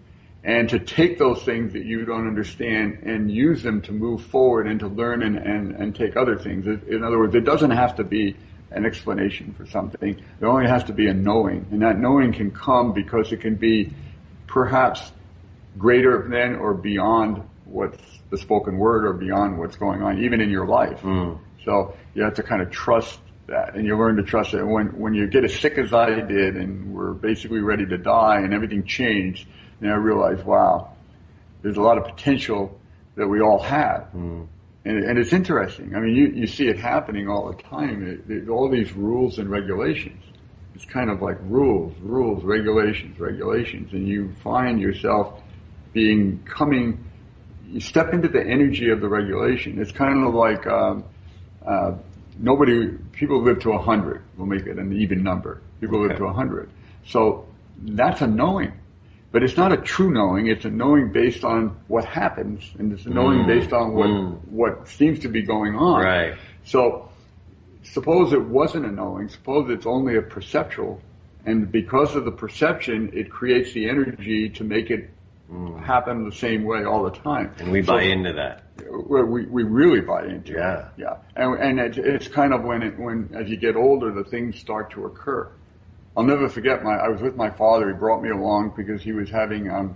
and to take those things that you don't understand and use them to move forward and to learn and, and, and take other things. In other words, it doesn't have to be an explanation for something. There only has to be a knowing, and that knowing can come because it can be perhaps greater than or beyond what's the spoken word or beyond what's going on, even in your life. Mm. So you have to kind of trust that, and you learn to trust it. And when, when you get as sick as I did and we're basically ready to die and everything changed, then I realized, wow, there's a lot of potential that we all have. Mm. And, and it's interesting. I mean, you, you see it happening all the time. It, it, all these rules and regulations. It's kind of like rules, rules, regulations, regulations. And you find yourself being, coming, you step into the energy of the regulation. It's kind of like, um, uh, Nobody, people live to a hundred. We'll make it an even number. People okay. live to a hundred. So that's a knowing. But it's not a true knowing. It's a knowing based on what happens, and it's a knowing mm. based on what mm. what seems to be going on. Right. So suppose it wasn't a knowing. Suppose it's only a perceptual, and because of the perception, it creates the energy to make it mm. happen the same way all the time. And we so, buy into that. We we really buy into yeah. it. Yeah, and and it's, it's kind of when it when as you get older, the things start to occur. I'll never forget my I was with my father. He brought me along because he was having um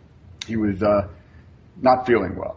he was uh not feeling well,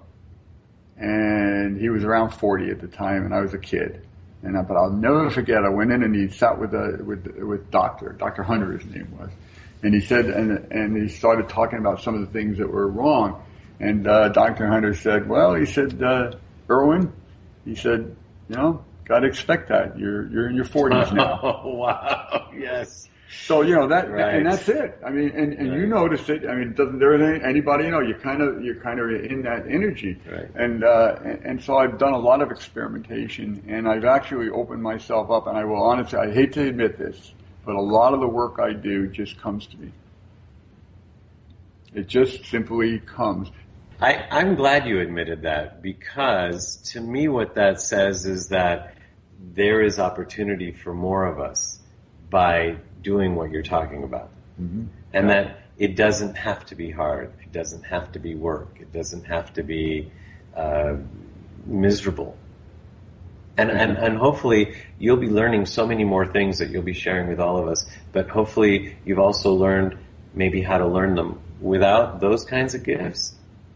and he was around forty at the time, and I was a kid. And I, but I'll never forget. I went in and he sat with a with with Doctor Doctor Hunter, his name was, and he said and and he started talking about some of the things that were wrong. And uh, Doctor Hunter said, well, he said, uh, Irwin, he said, you know, gotta expect that. You're you're in your forties now. Oh, wow. Yes. So, you know, that, right. and that's it. I mean, and, and right. you notice it. I mean, doesn't there any, anybody, you know, you kind of, you're kind of in that energy. Right. And, uh, and, and so I've done a lot of experimentation, and I've actually opened myself up, and I will honestly, I hate to admit this, but a lot of the work I do just comes to me. It just simply comes. I, I'm glad you admitted that, because to me what that says is that there is opportunity for more of us by doing what you're talking about. Mm-hmm. And yeah. that it doesn't have to be hard. It doesn't have to be work. It doesn't have to be uh, miserable. And, mm-hmm. and, and hopefully you'll be learning so many more things that you'll be sharing with all of us, but hopefully you've also learned maybe how to learn them without those kinds of gifts.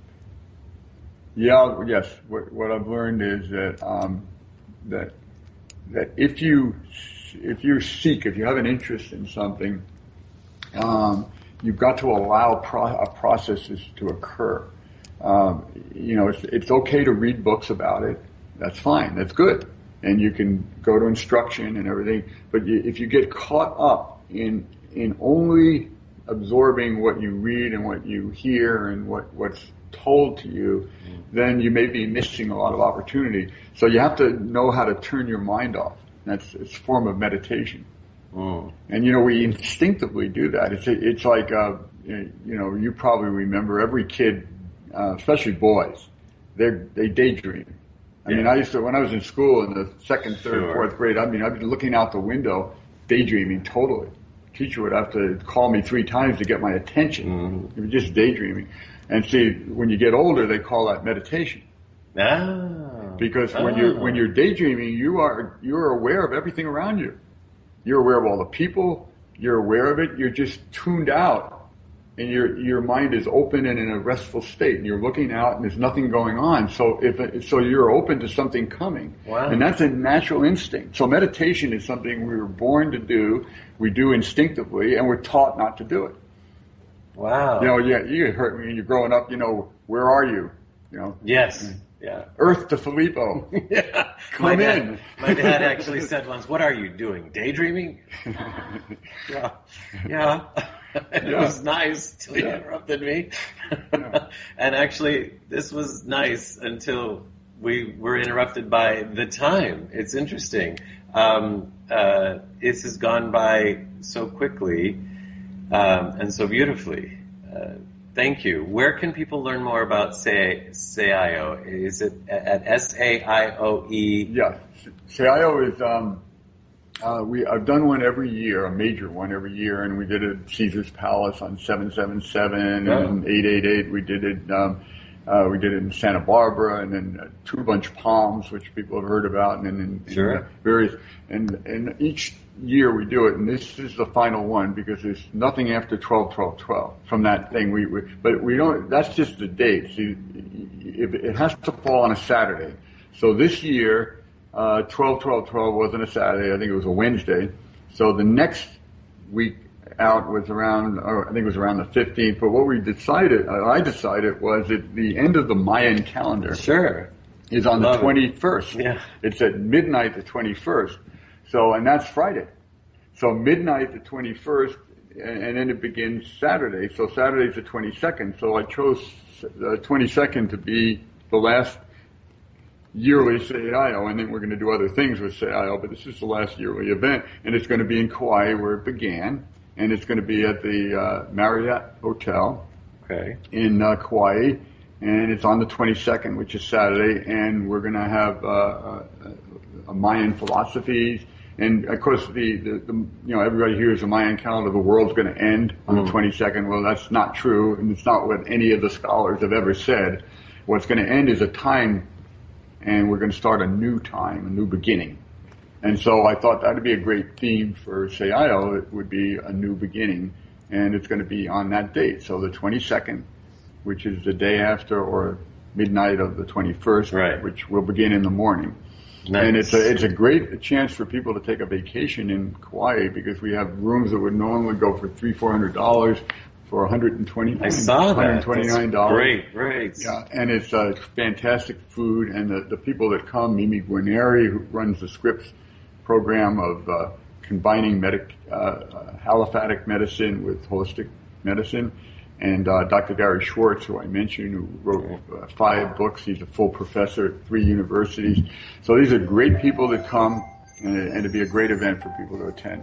Yeah, yes. What, what I've learned is that um, that that if you if you seek, if you have an interest in something, um, you've got to allow pro- processes to occur. Um, you know, it's, it's okay to read books about it. That's fine. That's good. and you can go to instruction and everything. But you, if you get caught up in in only absorbing what you read and what you hear and what, what's told to you, mm. then you may be missing a lot of opportunity. So you have to know how to turn your mind off. That's it's a form of meditation. Mm. And, you know, we instinctively do that. It's it's like, uh, you know, you probably remember every kid, uh, especially boys, they they daydream. I yeah. mean, I used to, when I was in school in the second, third, sure. fourth grade, I mean, I'd be looking out the window, daydreaming totally. The teacher would have to call me three times to get my attention. Mm. It was just daydreaming. And see, when you get older, they call that meditation. Ah. Because when oh. you're when you're daydreaming, you are you're aware of everything around you. You're aware of all the people. You're aware of it. You're just tuned out, and your your mind is open and in a restful state. And you're looking out, and there's nothing going on. So if so, you're open to something coming, wow. and that's a natural instinct. So meditation is something we were born to do. We do instinctively, and we're taught not to do it. Wow. You know, yeah, you get hurt when you're growing up. You know, where are you? You know. Yes. Yeah. Earth to Filippo. Yeah. Come my in. Dad, my dad actually said once, "What are you doing? Daydreaming?" yeah. Yeah. It yeah. was nice till he yeah. interrupted me. Yeah. And actually, this was nice until we were interrupted by the time. It's interesting. Um, uh, this has gone by so quickly um, and so beautifully. Uh, Thank you. Where can people learn more about S A I O? Is it at S A I O E? Yeah, S A I O is, um, uh, we, I've done one every year, a major one every year, and we did it at Caesar's Palace on seven seven seven oh. and eight eight eight. We did it, um, uh, we did it in Santa Barbara, and then uh, Two Bunch Palms, which people have heard about, and then in, sure. in various, and, and each year we do it, and this is the final one because there's nothing after twelve twelve twelve from that thing. We, we but we don't. That's just the date. See, it, it has to fall on a Saturday. So this year, uh, twelve twelve twelve wasn't a Saturday. I think it was a Wednesday. So the next week out was around, or I think it was around the fifteenth. But what we decided, I decided, was that the end of the Mayan calendar. Sure. Is on Love the twenty-first. It. Yeah. It's at midnight the twenty-first. So, and that's Friday. So midnight the twenty-first, and, and then it begins Saturday. So Saturday's the twenty-second. So I chose the twenty-second to be the last yearly S A I O, and then we're going to do other things with S A I O, but this is the last yearly event, and it's going to be in Kauai where it began, and it's going to be at the uh, Marriott Hotel okay. in uh, Kauai, and it's on the twenty-second, which is Saturday, and we're going to have uh, uh, uh, Mayan philosophies. And of course, the, the, the you know everybody hears the Mayan calendar, the world's going to end on mm. the twenty-second. Well, that's not true, and it's not what any of the scholars have ever said. What's going to end is a time, and we're going to start a new time, a new beginning. And so I thought that would be a great theme for S A I O. It would be a new beginning, and it's going to be on that date. So the twenty-second, which is the day after, or midnight of the twenty-first, right. which will begin in the morning. Nice. And it's a it's a great chance for people to take a vacation in Kauai because we have rooms that would normally go for three four hundred dollars for one hundred and twenty. I saw that. one hundred twenty-nine dollars. Great, great. Yeah, and it's uh, fantastic food, and the the people that come, Mimi Guarneri, who runs the Scripps program of uh, combining medic uh, allopathic medicine with holistic medicine. And uh, Doctor Gary Schwartz, who I mentioned, who wrote uh, five books. He's a full professor at three universities. So these are great people that come, and, and it'd be a great event for people to attend.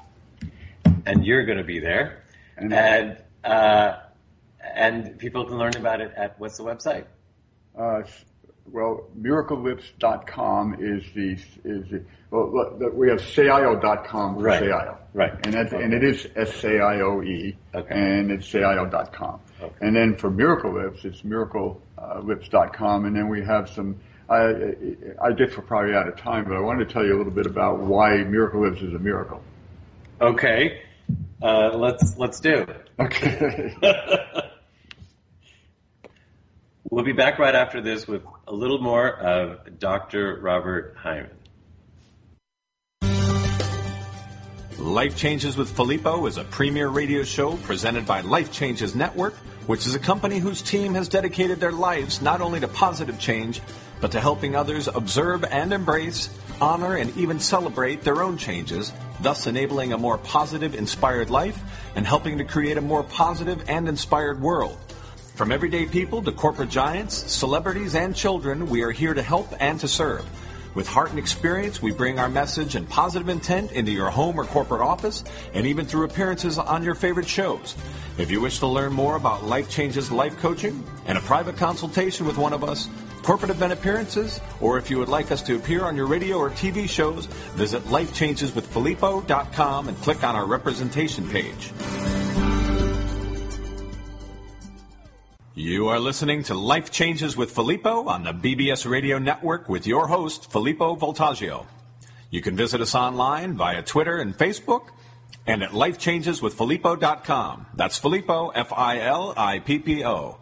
And you're going to be there. And, and uh, and people can learn about it at, what's the website? Uh, well, miracle lips dot com is the, is the, well, we have S A I O dot com for right. S A I O. Right. And that's, okay. and it is S A I O E. Okay. And it's S A I O dot com. Okay. And then for Miracle Lips, it's miracle lips dot com. And then we have some, I, I guess we're probably out of time, but I wanted to tell you a little bit about why Miracle Lips is a miracle. Okay. Uh, let's, let's do it. Okay. We'll be back right after this with a little more of Doctor Robert Hyman. Life Changes with Filippo is a premier radio show presented by Life Changes Network, which is a company whose team has dedicated their lives not only to positive change, but to helping others observe and embrace honor, and even celebrate their own changes, thus enabling a more positive, inspired life and helping to create a more positive and inspired world. From everyday people to corporate giants, celebrities, and children, we are here to help and to serve. With heart and experience, we bring our message and positive intent into your home or corporate office, and even through appearances on your favorite shows. If you wish to learn more about Life Changes Life Coaching and a private consultation with one of us, corporate event appearances, or if you would like us to appear on your radio or T V shows, visit life changes with filippo dot com and click on our representation page. You are listening to Life Changes with Filippo on the B B S Radio Network with your host, Filippo Voltaggio. You can visit us online via Twitter and Facebook and at life changes with filippo dot com. That's Filippo, F I L I P P O.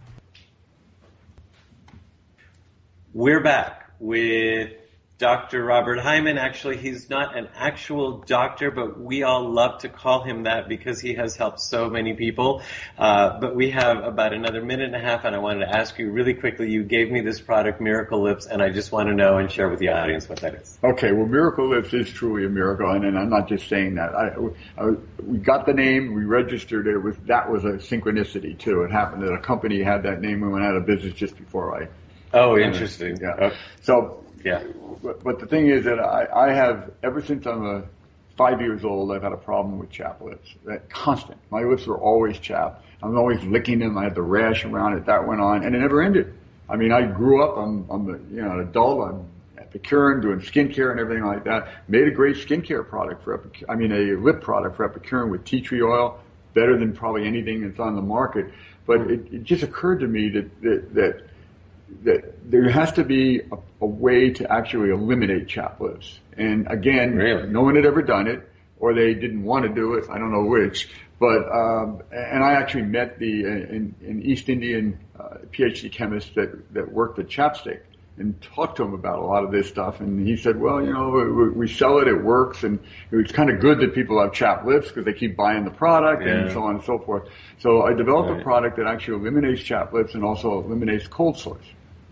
We're back with Doctor Robert Hyman. Actually, he's not an actual doctor, but we all love to call him that because he has helped so many people. Uh, but we have about another minute and a half, and I wanted to ask you really quickly. You gave me this product, Miracle Lips, and I just want to know and share with the audience what that is. Okay, well, Miracle Lips is truly a miracle, and, and I'm not just saying that. I, I, we got the name, we registered it. It was that was a synchronicity too. It happened that a company had that name and went out of business just before I. Oh, interesting. Yeah. Okay. So. Yeah. But, but the thing is that I, I have, ever since I'm a five years old, I've had a problem with chapped lips. That constant. My lips were always chapped. I'm always licking them. I had the rash around it. That went on, and it never ended. I mean, I grew up. I'm, I'm the, you know, an adult. I'm Epicurean, doing skincare and everything like that. Made a great skincare product for Epicurean. I mean, a lip product for Epicurean with tea tree oil, better than probably anything that's on the market. But it, it just occurred to me that that. that that there has to be a, a way to actually eliminate chapped lips. And again, really? No one had ever done it, or they didn't want to do it. I don't know which. But um, and I actually met the uh, an, an East Indian uh, PhD chemist that that worked at Chapstick and talked to him about a lot of this stuff. And he said, well, you know, we, we sell it, it works, and it's kind of good that people have chapped lips because they keep buying the product yeah. and so on and so forth. So I developed right. a product that actually eliminates chapped lips and also eliminates cold sores.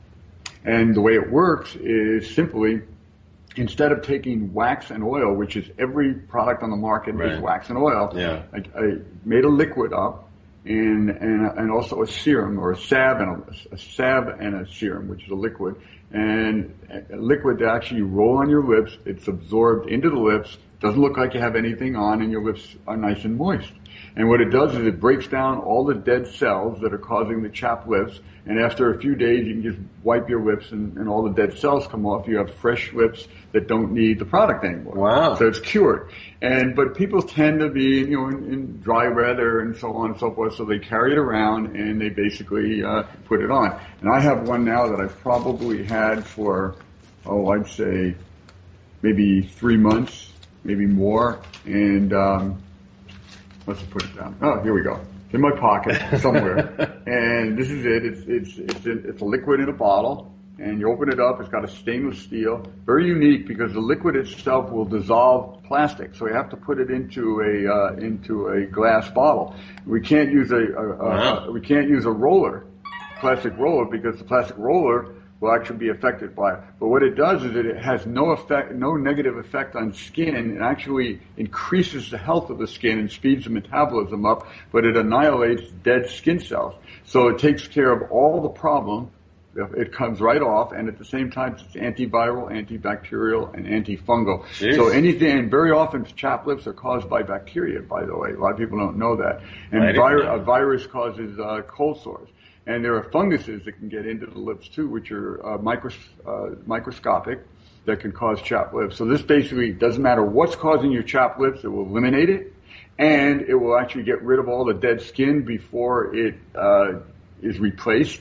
And the way it works is simply, instead of taking wax and oil, which is every product on the market right. is wax and oil, yeah. I, I made a liquid up and and and also a serum or a salve and a, a salve and a serum, which is a liquid, and a liquid that actually you roll on your lips. It's absorbed into the lips. Doesn't look like you have anything on, and your lips are nice and moist. And what it does is it breaks down all the dead cells that are causing the chapped lips. And after a few days, you can just wipe your lips and, and all the dead cells come off. You have fresh lips that don't need the product anymore. Wow. So it's cured. And, but people tend to be, you know, in, in dry weather and so on and so forth. So they carry it around and they basically, uh, put it on. And I have one now that I've probably had for, oh, I'd say maybe three months, maybe more. And, um, let's put it down. Oh, here we go. It's in my pocket somewhere. And this is it. It's, it's, it's, a, it's a liquid in a bottle. And you open it up. It's got a stainless steel. Very unique because the liquid itself will dissolve plastic. So you have to put it into a, uh, into a glass bottle. We can't use a, a, a, wow. a we can't use a roller, plastic roller, because the plastic roller will actually be affected by it. But what it does is that it has no effect, no negative effect on skin. It actually increases the health of the skin and speeds the metabolism up, but it annihilates dead skin cells. So it takes care of all the problem. It comes right off, and at the same time, it's antiviral, antibacterial, and antifungal. Jeez. So anything, and very often chapped lips are caused by bacteria, by the way. A lot of people don't know that. And vir- a virus causes uh, cold sores. And there are funguses that can get into the lips too, which are uh, micros, uh, microscopic, that can cause chapped lips. So this basically doesn't matter what's causing your chapped lips, it will eliminate it, and it will actually get rid of all the dead skin before it uh, is replaced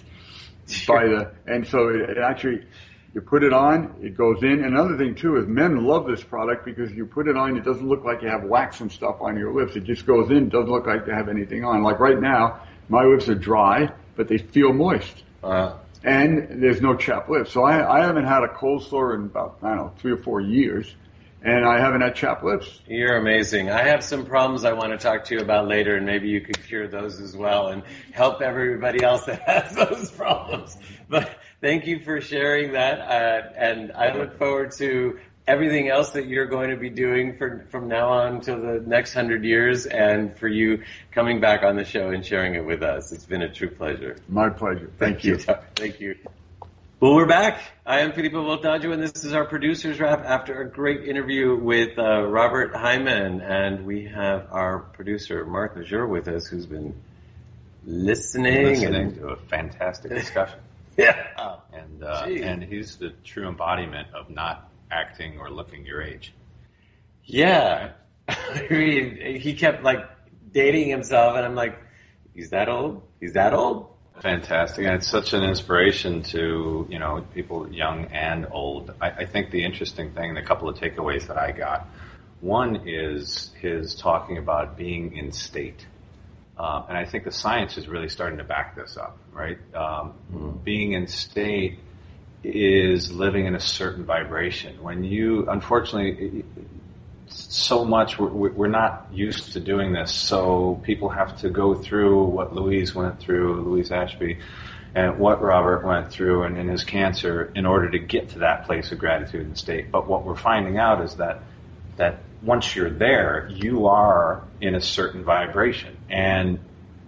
by the. And so it, it actually, you put it on, it goes in. And another thing too is men love this product because you put it on, it doesn't look like you have wax and stuff on your lips. It just goes in, it doesn't look like you have anything on. Like right now, my lips are dry, but they feel moist. Uh, and there's no chapped lips. So I, I haven't had a cold sore in about, I don't know, three or four years. And I haven't had chapped lips. You're amazing. I have some problems I want to talk to you about later, and maybe you could cure those as well and help everybody else that has those problems. But thank you for sharing that. Uh, and I look forward to everything else that you're going to be doing for, from now on to the next hundred years, and for you coming back on the show and sharing it with us. It's been a true pleasure. My pleasure. Thank, Thank you. you. Thank you. Well, we're back. I am Filippo Voltaggio, and this is our producer's wrap after a great interview with uh, Robert Hyman. And we have our producer, Mark Lejeune, with us, who's been listening. Listening and... to a fantastic discussion. yeah. Oh, and, uh, and he's the true embodiment of not acting or looking your age. Yeah. I mean, he kept, like, dating himself, and I'm like, he's that old? He's that old? Fantastic, and it's such an inspiration to, you know, people young and old. I, I think the interesting thing, the couple of takeaways that I got, one is his talking about being in state. Um, and I think the science is really starting to back this up, right? Um, mm. Being in state is living in a certain vibration. When you, unfortunately, so much, we're, we're not used to doing this, so people have to go through what Louise went through, Louise Ashby, and what Robert went through and in his cancer in order to get to that place of gratitude and state. But what we're finding out is that that once you're there, you are in a certain vibration, and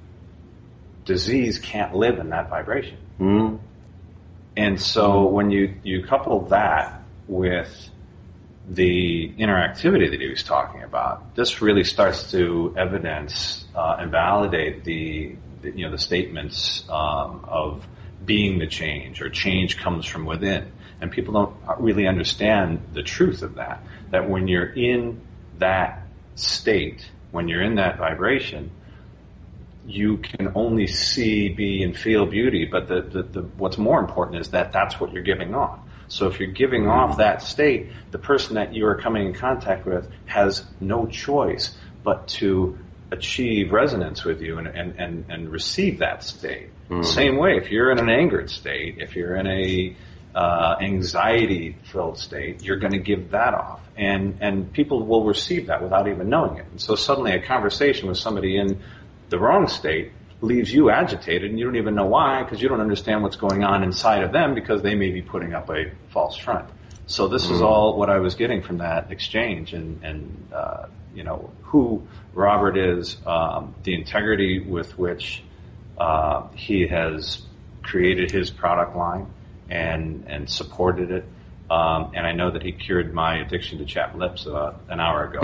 disease can't live in that vibration. Mm. And so when you, you couple that with the interactivity that he was talking about, this really starts to evidence uh, and validate the, the you know the statements um, of being the change, or change comes from within. And people don't really understand the truth of that. That when you're in that state, when you're in that vibration, you can only see, be, and feel beauty. But the, the, the what's more important is that that's what you're giving off. So if you're giving off that state, the person that you are coming in contact with has no choice but to achieve resonance with you and, and, and, and receive that state. Mm. Same way, if you're in an angered state, if you're in a uh, anxiety-filled state, you're going to give that off. And, and people will receive that without even knowing it. And so suddenly a conversation with somebody in the wrong state leaves you agitated, and you don't even know why, because you don't understand what's going on inside of them, because they may be putting up a false front. So this mm. is all what I was getting from that exchange, and, and uh, you know, who Robert is, um, the integrity with which uh, he has created his product line and and supported it. Um, and I know that he cured my addiction to chapped lips about an hour ago.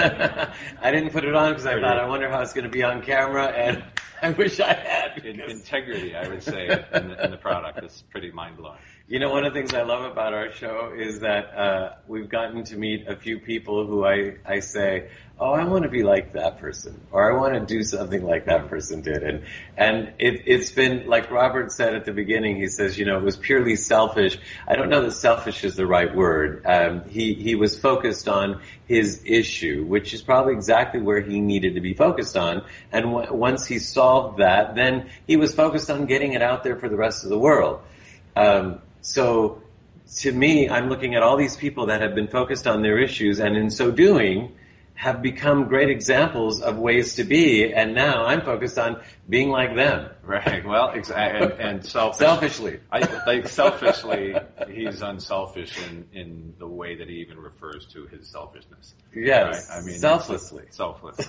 I didn't put it on because I thought, I wonder how it's going to be on camera, and I wish I had. In, integrity, I would say, in the, in the product. It's pretty mind-blowing. You know, one of the things I love about our show is that uh, we've gotten to meet a few people who I, I say, oh, I want to be like that person, or I want to do something like that person did. And and it, it's been, like Robert said at the beginning, he says, you know, it was purely selfish. I don't know that selfish is the right word. Um, he, he was focused on his issue, which is probably exactly where he needed to be focused on. And w- once he solved that, then he was focused on getting it out there for the rest of the world. Um, so to me, I'm looking at all these people that have been focused on their issues, and in so doing have become great examples of ways to be, and now I'm focused on being like them. Right. Well, exactly. And, and selfish, selfishly. I, like selfishly, he's unselfish in, in the way that he even refers to his selfishness. Yes. Right? I mean, selflessly. Selflessly.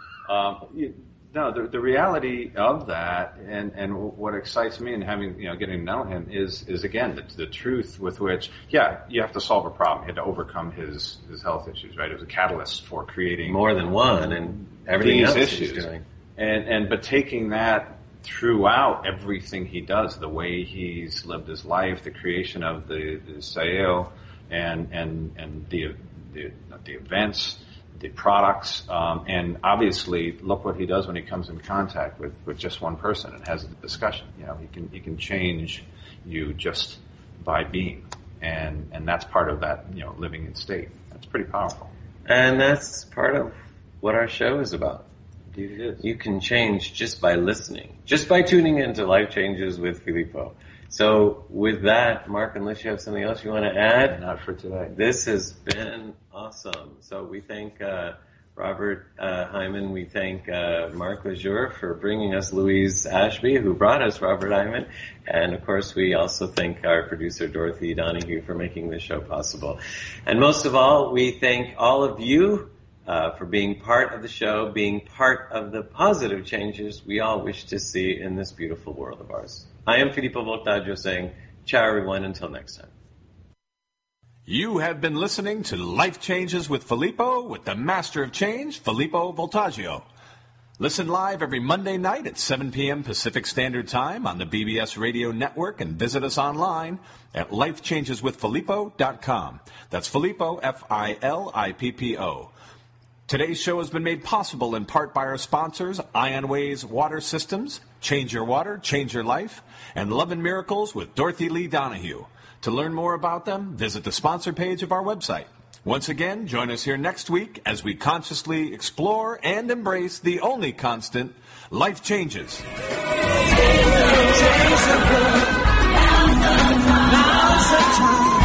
um, you, No, the, the reality of that, and, and what excites me in having, you know, getting to know him is, is again, the, the truth with which, yeah, you have to solve a problem. He had to overcome his, his health issues, right? It was a catalyst for creating more than one, and everything else issues. he's doing. And, and, but taking that throughout everything he does, the way he's lived his life, the creation of the, the S A E O, and, and, and the, the, the events, the products, um, and obviously look what he does when he comes in contact with, with just one person and has a discussion. You know, he can he can change you just by being, and and that's part of that, you know, living in state. That's pretty powerful. And that's part of what our show is about. Indeed it is. You can change just by listening, just by tuning into Life Changes with Filippo. So with that, Mark, unless you have something else you want to add? Not for today. This has been awesome. So we thank uh, Robert uh, Hyman. We thank uh, Mark Lejour for bringing us Louise Ashby, who brought us Robert Hyman. And, of course, we also thank our producer, Dorothy Donahue, for making this show possible. And most of all, we thank all of you uh, for being part of the show, being part of the positive changes we all wish to see in this beautiful world of ours. I am Filippo Voltaggio saying, ciao, everyone, until next time. You have been listening to Life Changes with Filippo with the Master of Change, Filippo Voltaggio. Listen live every Monday night at seven p.m. Pacific Standard Time on the B B S Radio Network and visit us online at life changes with filippo dot com. That's Filippo, F I L I P P O. Today's show has been made possible in part by our sponsors, Ionways Water Systems, Change Your Water, Change Your Life, and Love and Miracles with Dorothy Lee Donahue. To learn more about them, visit the sponsor page of our website. Once again, join us here next week as we consciously explore and embrace the only constant, life changes. Now's the time.